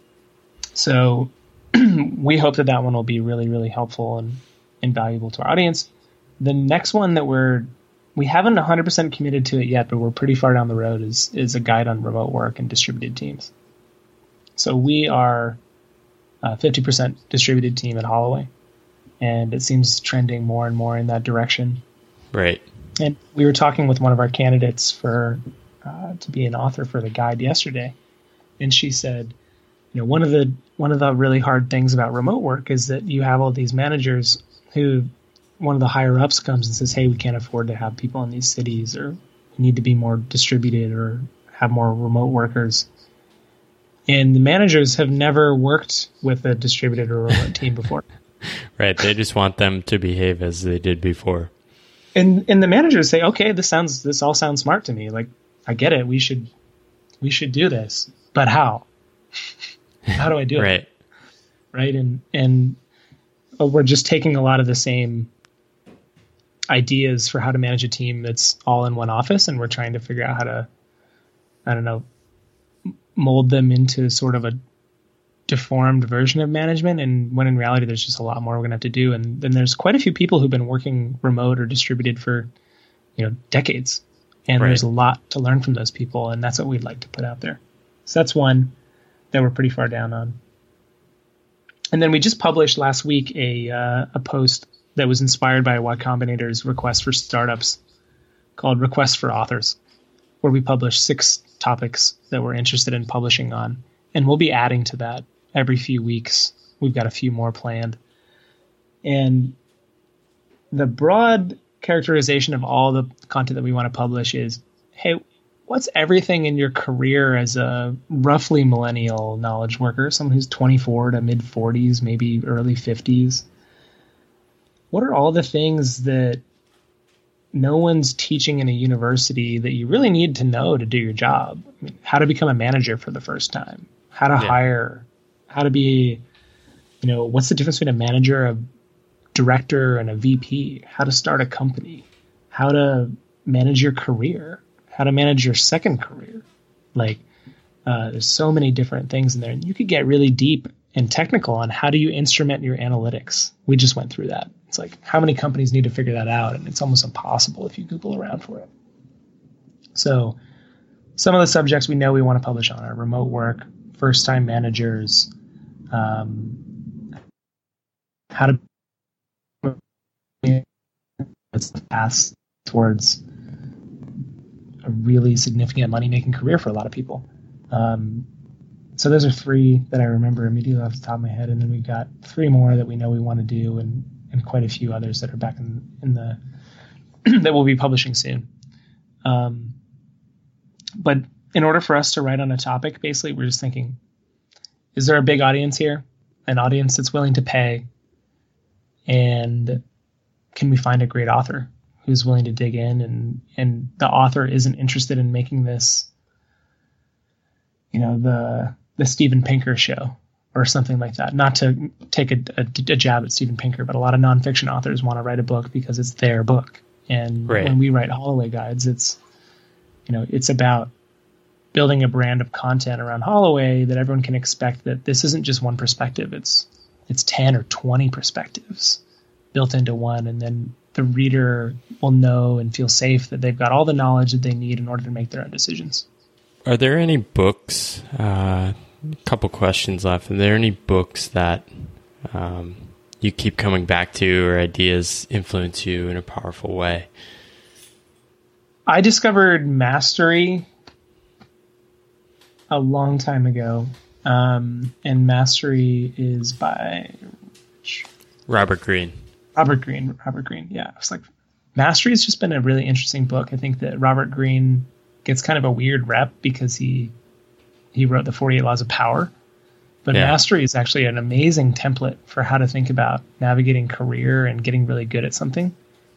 So we hope that one will be really, really helpful and valuable to our audience. The next one that we haven't 100% committed to it yet, but we're pretty far down the road is a guide on remote work and distributed teams. So we are a 50% distributed team at Holloway, and it seems trending more and more in that direction. Right. And we were talking with one of our candidates to be an author for the guide yesterday, and she said, one of the really hard things about remote work is that you have all these managers who, one of the higher ups comes and says, hey, we can't afford to have people in these cities, or we need to be more distributed or have more remote workers. And the managers have never worked with a distributed or remote team before. Right. They just want them to behave as they did before. And the managers say, okay, this all sounds smart to me. Like, I get it. We should do this, but how? How do I do it? Right. And we're just taking a lot of the same ideas for how to manage a team that's all in one office, and we're trying to figure out how to, I don't know, mold them into sort of a deformed version of management, and when in reality there's just a lot more we're going to have to do. And then there's quite a few people who've been working remote or distributed for decades, and there's a lot to learn from those people, and that's what we'd like to put out there. So that's one that we're pretty far down on. And then we just published last week a post that was inspired by Y Combinator's request for startups called Request for Authors, where we published 6 topics that we're interested in publishing on. And we'll be adding to that every few weeks. We've got a few more planned. And the broad characterization of all the content that we want to publish is, hey, what's everything in your career as a roughly millennial knowledge worker, someone who's 24 to mid 40s, maybe early 50s? What are all the things that no one's teaching in a university that you really need to know to do your job? I mean, how to become a manager for the first time, how to hire, how to be, what's the difference between a manager, a director, and a VP, how to start a company, how to manage your career, how to manage your second career. Like, there's so many different things in there, and you could get really deep and technical on how do you instrument your analytics. We just went through that. It's like, how many companies need to figure that out? And it's almost impossible if you Google around for it. So some of the subjects we know we want to publish on are remote work, first-time managers, how to pass towards a really significant money-making career for a lot of people. So those are 3 that I remember immediately off the top of my head. And then we've got 3 more that we know we want to do, and quite a few others that are back in the that we'll be publishing soon. But in order for us to write on a topic, basically, we're just thinking, is there a big audience here? An audience that's willing to pay? And can we find a great author who's willing to dig in, and the author isn't interested in making this, the Steven Pinker show, or something like that. Not to take a jab at Steven Pinker, but a lot of nonfiction authors want to write a book because it's their book. And when we write Holloway Guides, it's about building a brand of content around Holloway that everyone can expect that this isn't just one perspective. It's 10 or 20 perspectives built into one. And then the reader will know and feel safe that they've got all the knowledge that they need in order to make their own decisions. Are there any books, a couple questions left, are there any books that you keep coming back to or ideas influence you in a powerful way? I discovered Mastery a long time ago, and Mastery is by Robert Greene. Robert Greene, yeah. I was like, Mastery has just been a really interesting book. I think that Robert Greene gets kind of a weird rep because he wrote the 48 Laws of Power. But Mastery is actually an amazing template for how to think about navigating career and getting really good at something.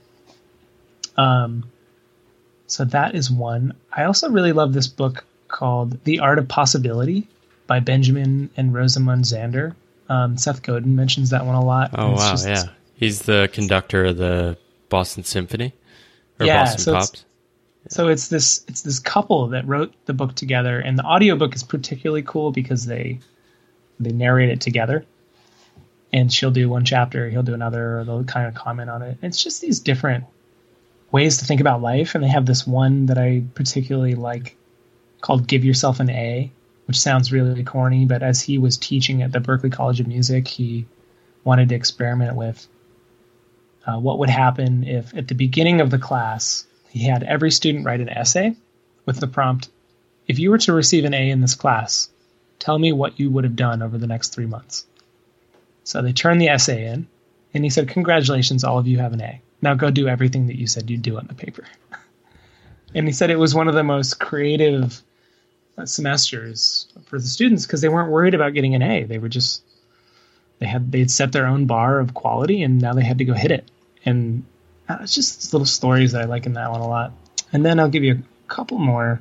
So that is one. I also really love this book called The Art of Possibility by Benjamin and Rosamund Zander. Seth Godin mentions that one a lot. Oh, wow, yeah. He's the conductor of the Boston Symphony or Boston Pops. So it's this couple that wrote the book together, and the audiobook is particularly cool because they narrate it together. And she'll do one chapter, he'll do another, or they'll kind of comment on it. It's just these different ways to think about life, and they have this one that I particularly like called Give Yourself an A, which sounds really corny, but as he was teaching at the Berklee College of Music, he wanted to experiment with what would happen if at the beginning of the class he had every student write an essay with the prompt, if you were to receive an A in this class, tell me what you would have done over the next 3 months. So they turned the essay in, and he said, congratulations, all of you have an A. Now go do everything that you said you'd do on the paper. And he said it was one of the most creative semesters for the students because they weren't worried about getting an A. They were just, they'd set their own bar of quality, and now they had to go hit it. And it's just little stories that I like in that one a lot. And then I'll give you a couple more.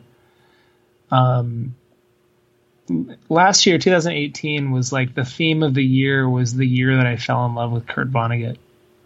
Last year, 2018, was like the theme of the year was the year that I fell in love with Kurt Vonnegut.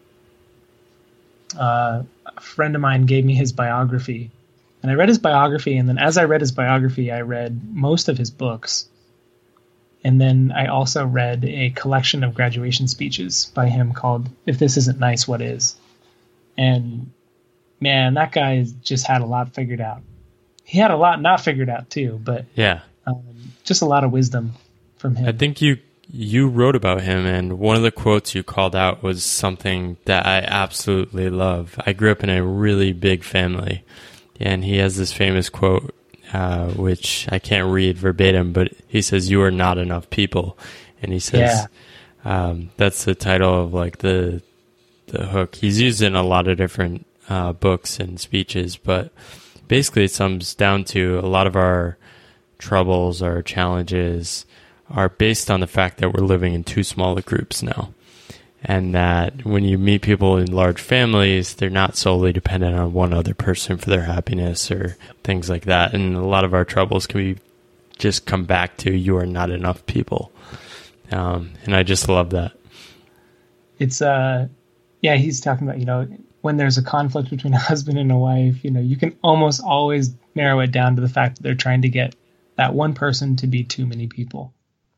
A friend of mine gave me his biography, and I read his biography, and then as I read his biography, I read most of his books. And then I also read a collection of graduation speeches by him called If This Isn't Nice, What Is? And man, that guy just had a lot figured out. He had a lot not figured out too, but just a lot of wisdom from him. I think you wrote about him, and one of the quotes you called out was something that I absolutely love. I grew up in a really big family, and he has this famous quote, which I can't read verbatim, but he says, "You are not enough people." And he says, that's the title of like the hook. He's used it in a lot of different books and speeches, but basically it sums down to a lot of our troubles, our challenges are based on the fact that we're living in too small of groups now. And that when you meet people in large families, they're not solely dependent on one other person for their happiness or things like that. And a lot of our troubles can be just come back to you are not enough people. And I just love that. It's, he's talking about, when there's a conflict between a husband and a wife, you can almost always narrow it down to the fact that they're trying to get that one person to be too many people.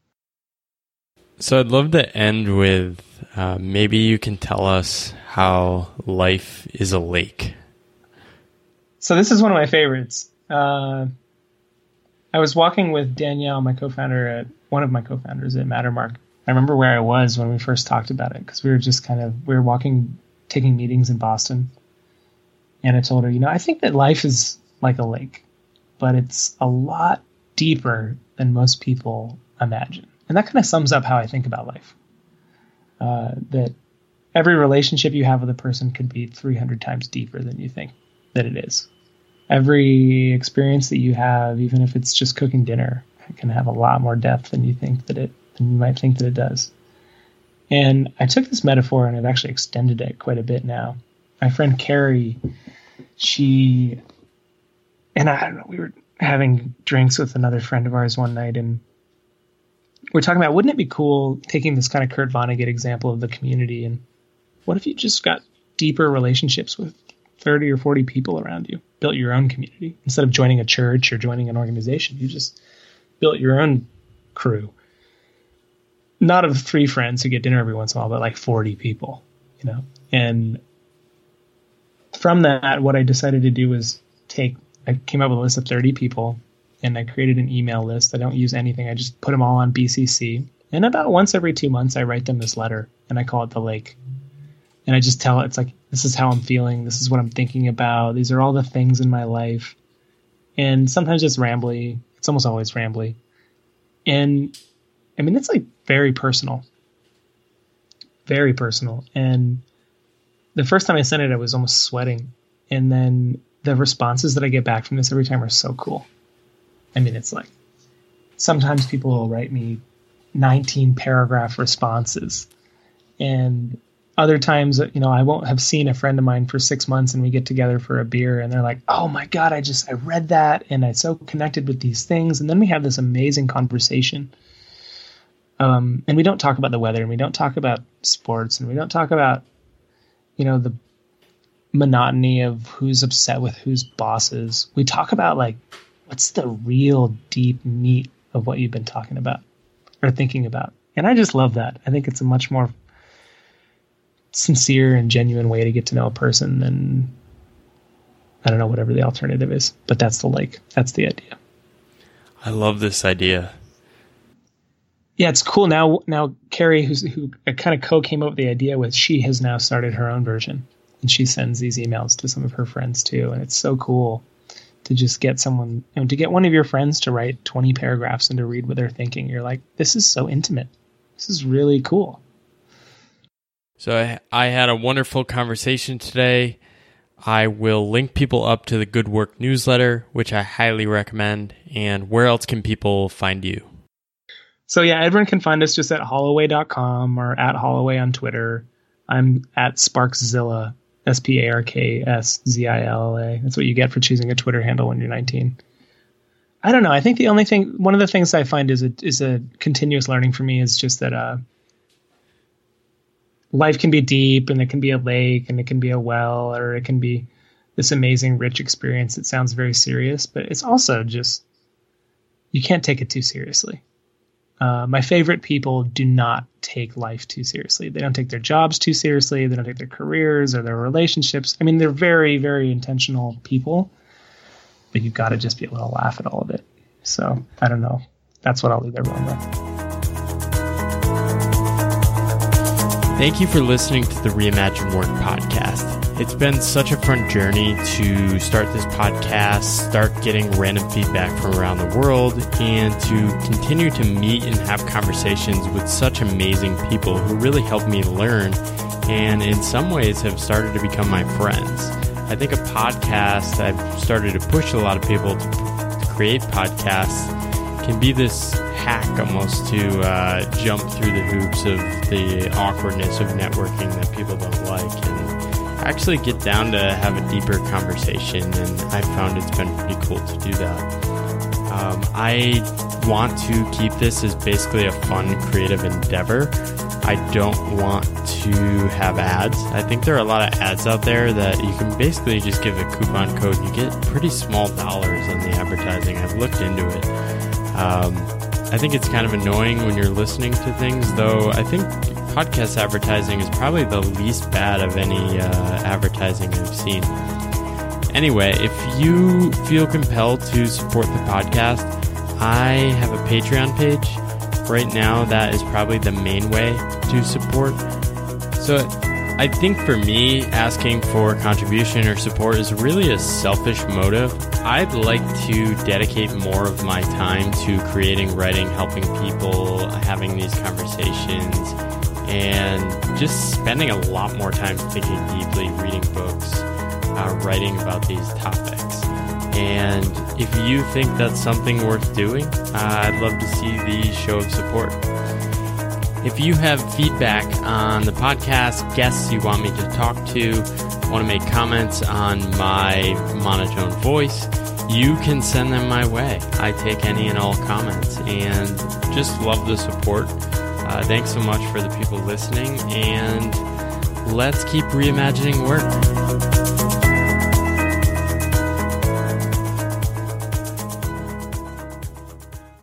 So I'd love to end with maybe you can tell us how life is a lake. So this is one of my favorites. I was walking with Danielle, my co-founder, one of my co-founders at Mattermark. I remember where I was when we first talked about it because we were walking, taking meetings in Boston. And I told her, I think that life is like a lake, but it's a lot deeper than most people imagine. And that kind of sums up how I think about life. That every relationship you have with a person could be 300 times deeper than you think that it is. Every experience that you have, even if it's just cooking dinner, it can have a lot more depth than you might think that it does. And I took this metaphor and I've actually extended it quite a bit now. My friend Carrie, we were having drinks with another friend of ours one night, and we're talking about, wouldn't it be cool taking this kind of Kurt Vonnegut example of the community, and what if you just got deeper relationships with 30 or 40 people around you, built your own community instead of joining a church or joining an organization? You just built your own crew, not of 3 friends who get dinner every once in a while, but like 40 people, you know? And from that, what I decided to do was I came up with a list of 30 people, and I created an email list. I don't use anything. I just put them all on BCC. And about once every 2 months, I write them this letter, and I call it The Lake. And I just tell it, it's like, this is how I'm feeling. This is what I'm thinking about. These are all the things in my life. And sometimes it's rambly. It's almost always rambly. And I mean, it's like very personal. Very personal. And the first time I sent it, I was almost sweating. And then the responses that I get back from this every time are so cool. I mean, it's like, sometimes people will write me 19 paragraph responses. And other times, you know, I won't have seen a friend of mine for 6 months, and we get together for a beer, and they're like, oh my God, I read that, and I so connected with these things. And then we have this amazing conversation. And we don't talk about the weather, and we don't talk about sports, and we don't talk about, you know, the monotony of who's upset with whose bosses. We talk about, like, what's the real deep meat of what you've been talking about or thinking about. And I just love that. I think it's a much more sincere and genuine way to get to know a person than, I don't know, whatever the alternative is. But that's the Lake. That's the idea. I love this idea. Yeah, it's cool. Now Carrie, who I kind of came up with the idea with, she has now started her own version. And she sends these emails to some of her friends too. And it's so cool to just get someone, you know, to get one of your friends to write 20 paragraphs and to read what they're thinking. You're like, this is so intimate. This is really cool. So I had a wonderful conversation today. I will link people up to the Good Work newsletter, which I highly recommend. And where else can people find you? So yeah, everyone can find us just at holloway.com or at Holloway on Twitter. I'm at Sparkszilla, SparkSzilla. That's what you get for choosing a Twitter handle when you're 19. I don't know. I think one of the things I find is a continuous learning for me is just that life can be deep, and it can be a lake, and it can be a well, or it can be this amazing, rich experience that sounds very serious, but it's also just, you can't take it too seriously. My favorite people do not take life too seriously. They don't take their jobs too seriously. They don't take their careers or their relationships. I mean, they're very, very intentional people, but you've got to just be able to laugh at all of it. So I don't know. That's what I'll leave everyone with. Thank you for listening to the Reimagine Work podcast. It's been such a fun journey to start this podcast, start getting random feedback from around the world, and to continue to meet and have conversations with such amazing people who really helped me learn and in some ways have started to become my friends. I think a podcast, I've started to push a lot of people to create podcasts, can be this hack almost to jump through the hoops of the awkwardness of networking that people don't like and actually get down to have a deeper conversation, and I found it's been pretty cool to do that. I want to keep this as basically a fun, creative endeavor. I don't want to have ads. I think there are a lot of ads out there that you can basically just give a coupon code and you get pretty small dollars on the advertising. I've looked into it. I think it's kind of annoying when you're listening to things, though I think podcast advertising is probably the least bad of any advertising I've seen. Anyway, if you feel compelled to support the podcast, I have a Patreon page. Right now, that is probably the main way to support. So I think for me, asking for contribution or support is really a selfish motive. I'd like to dedicate more of my time to creating, writing, helping people, having these conversations, and just spending a lot more time thinking deeply, reading books, writing about these topics. And if you think that's something worth doing, I'd love to see the show of support. If you have feedback on the podcast, guests you want me to talk to, want to make comments on my monotone voice, you can send them my way. I take any and all comments and just love the support. Thanks so much for the people listening, and let's keep reimagining work.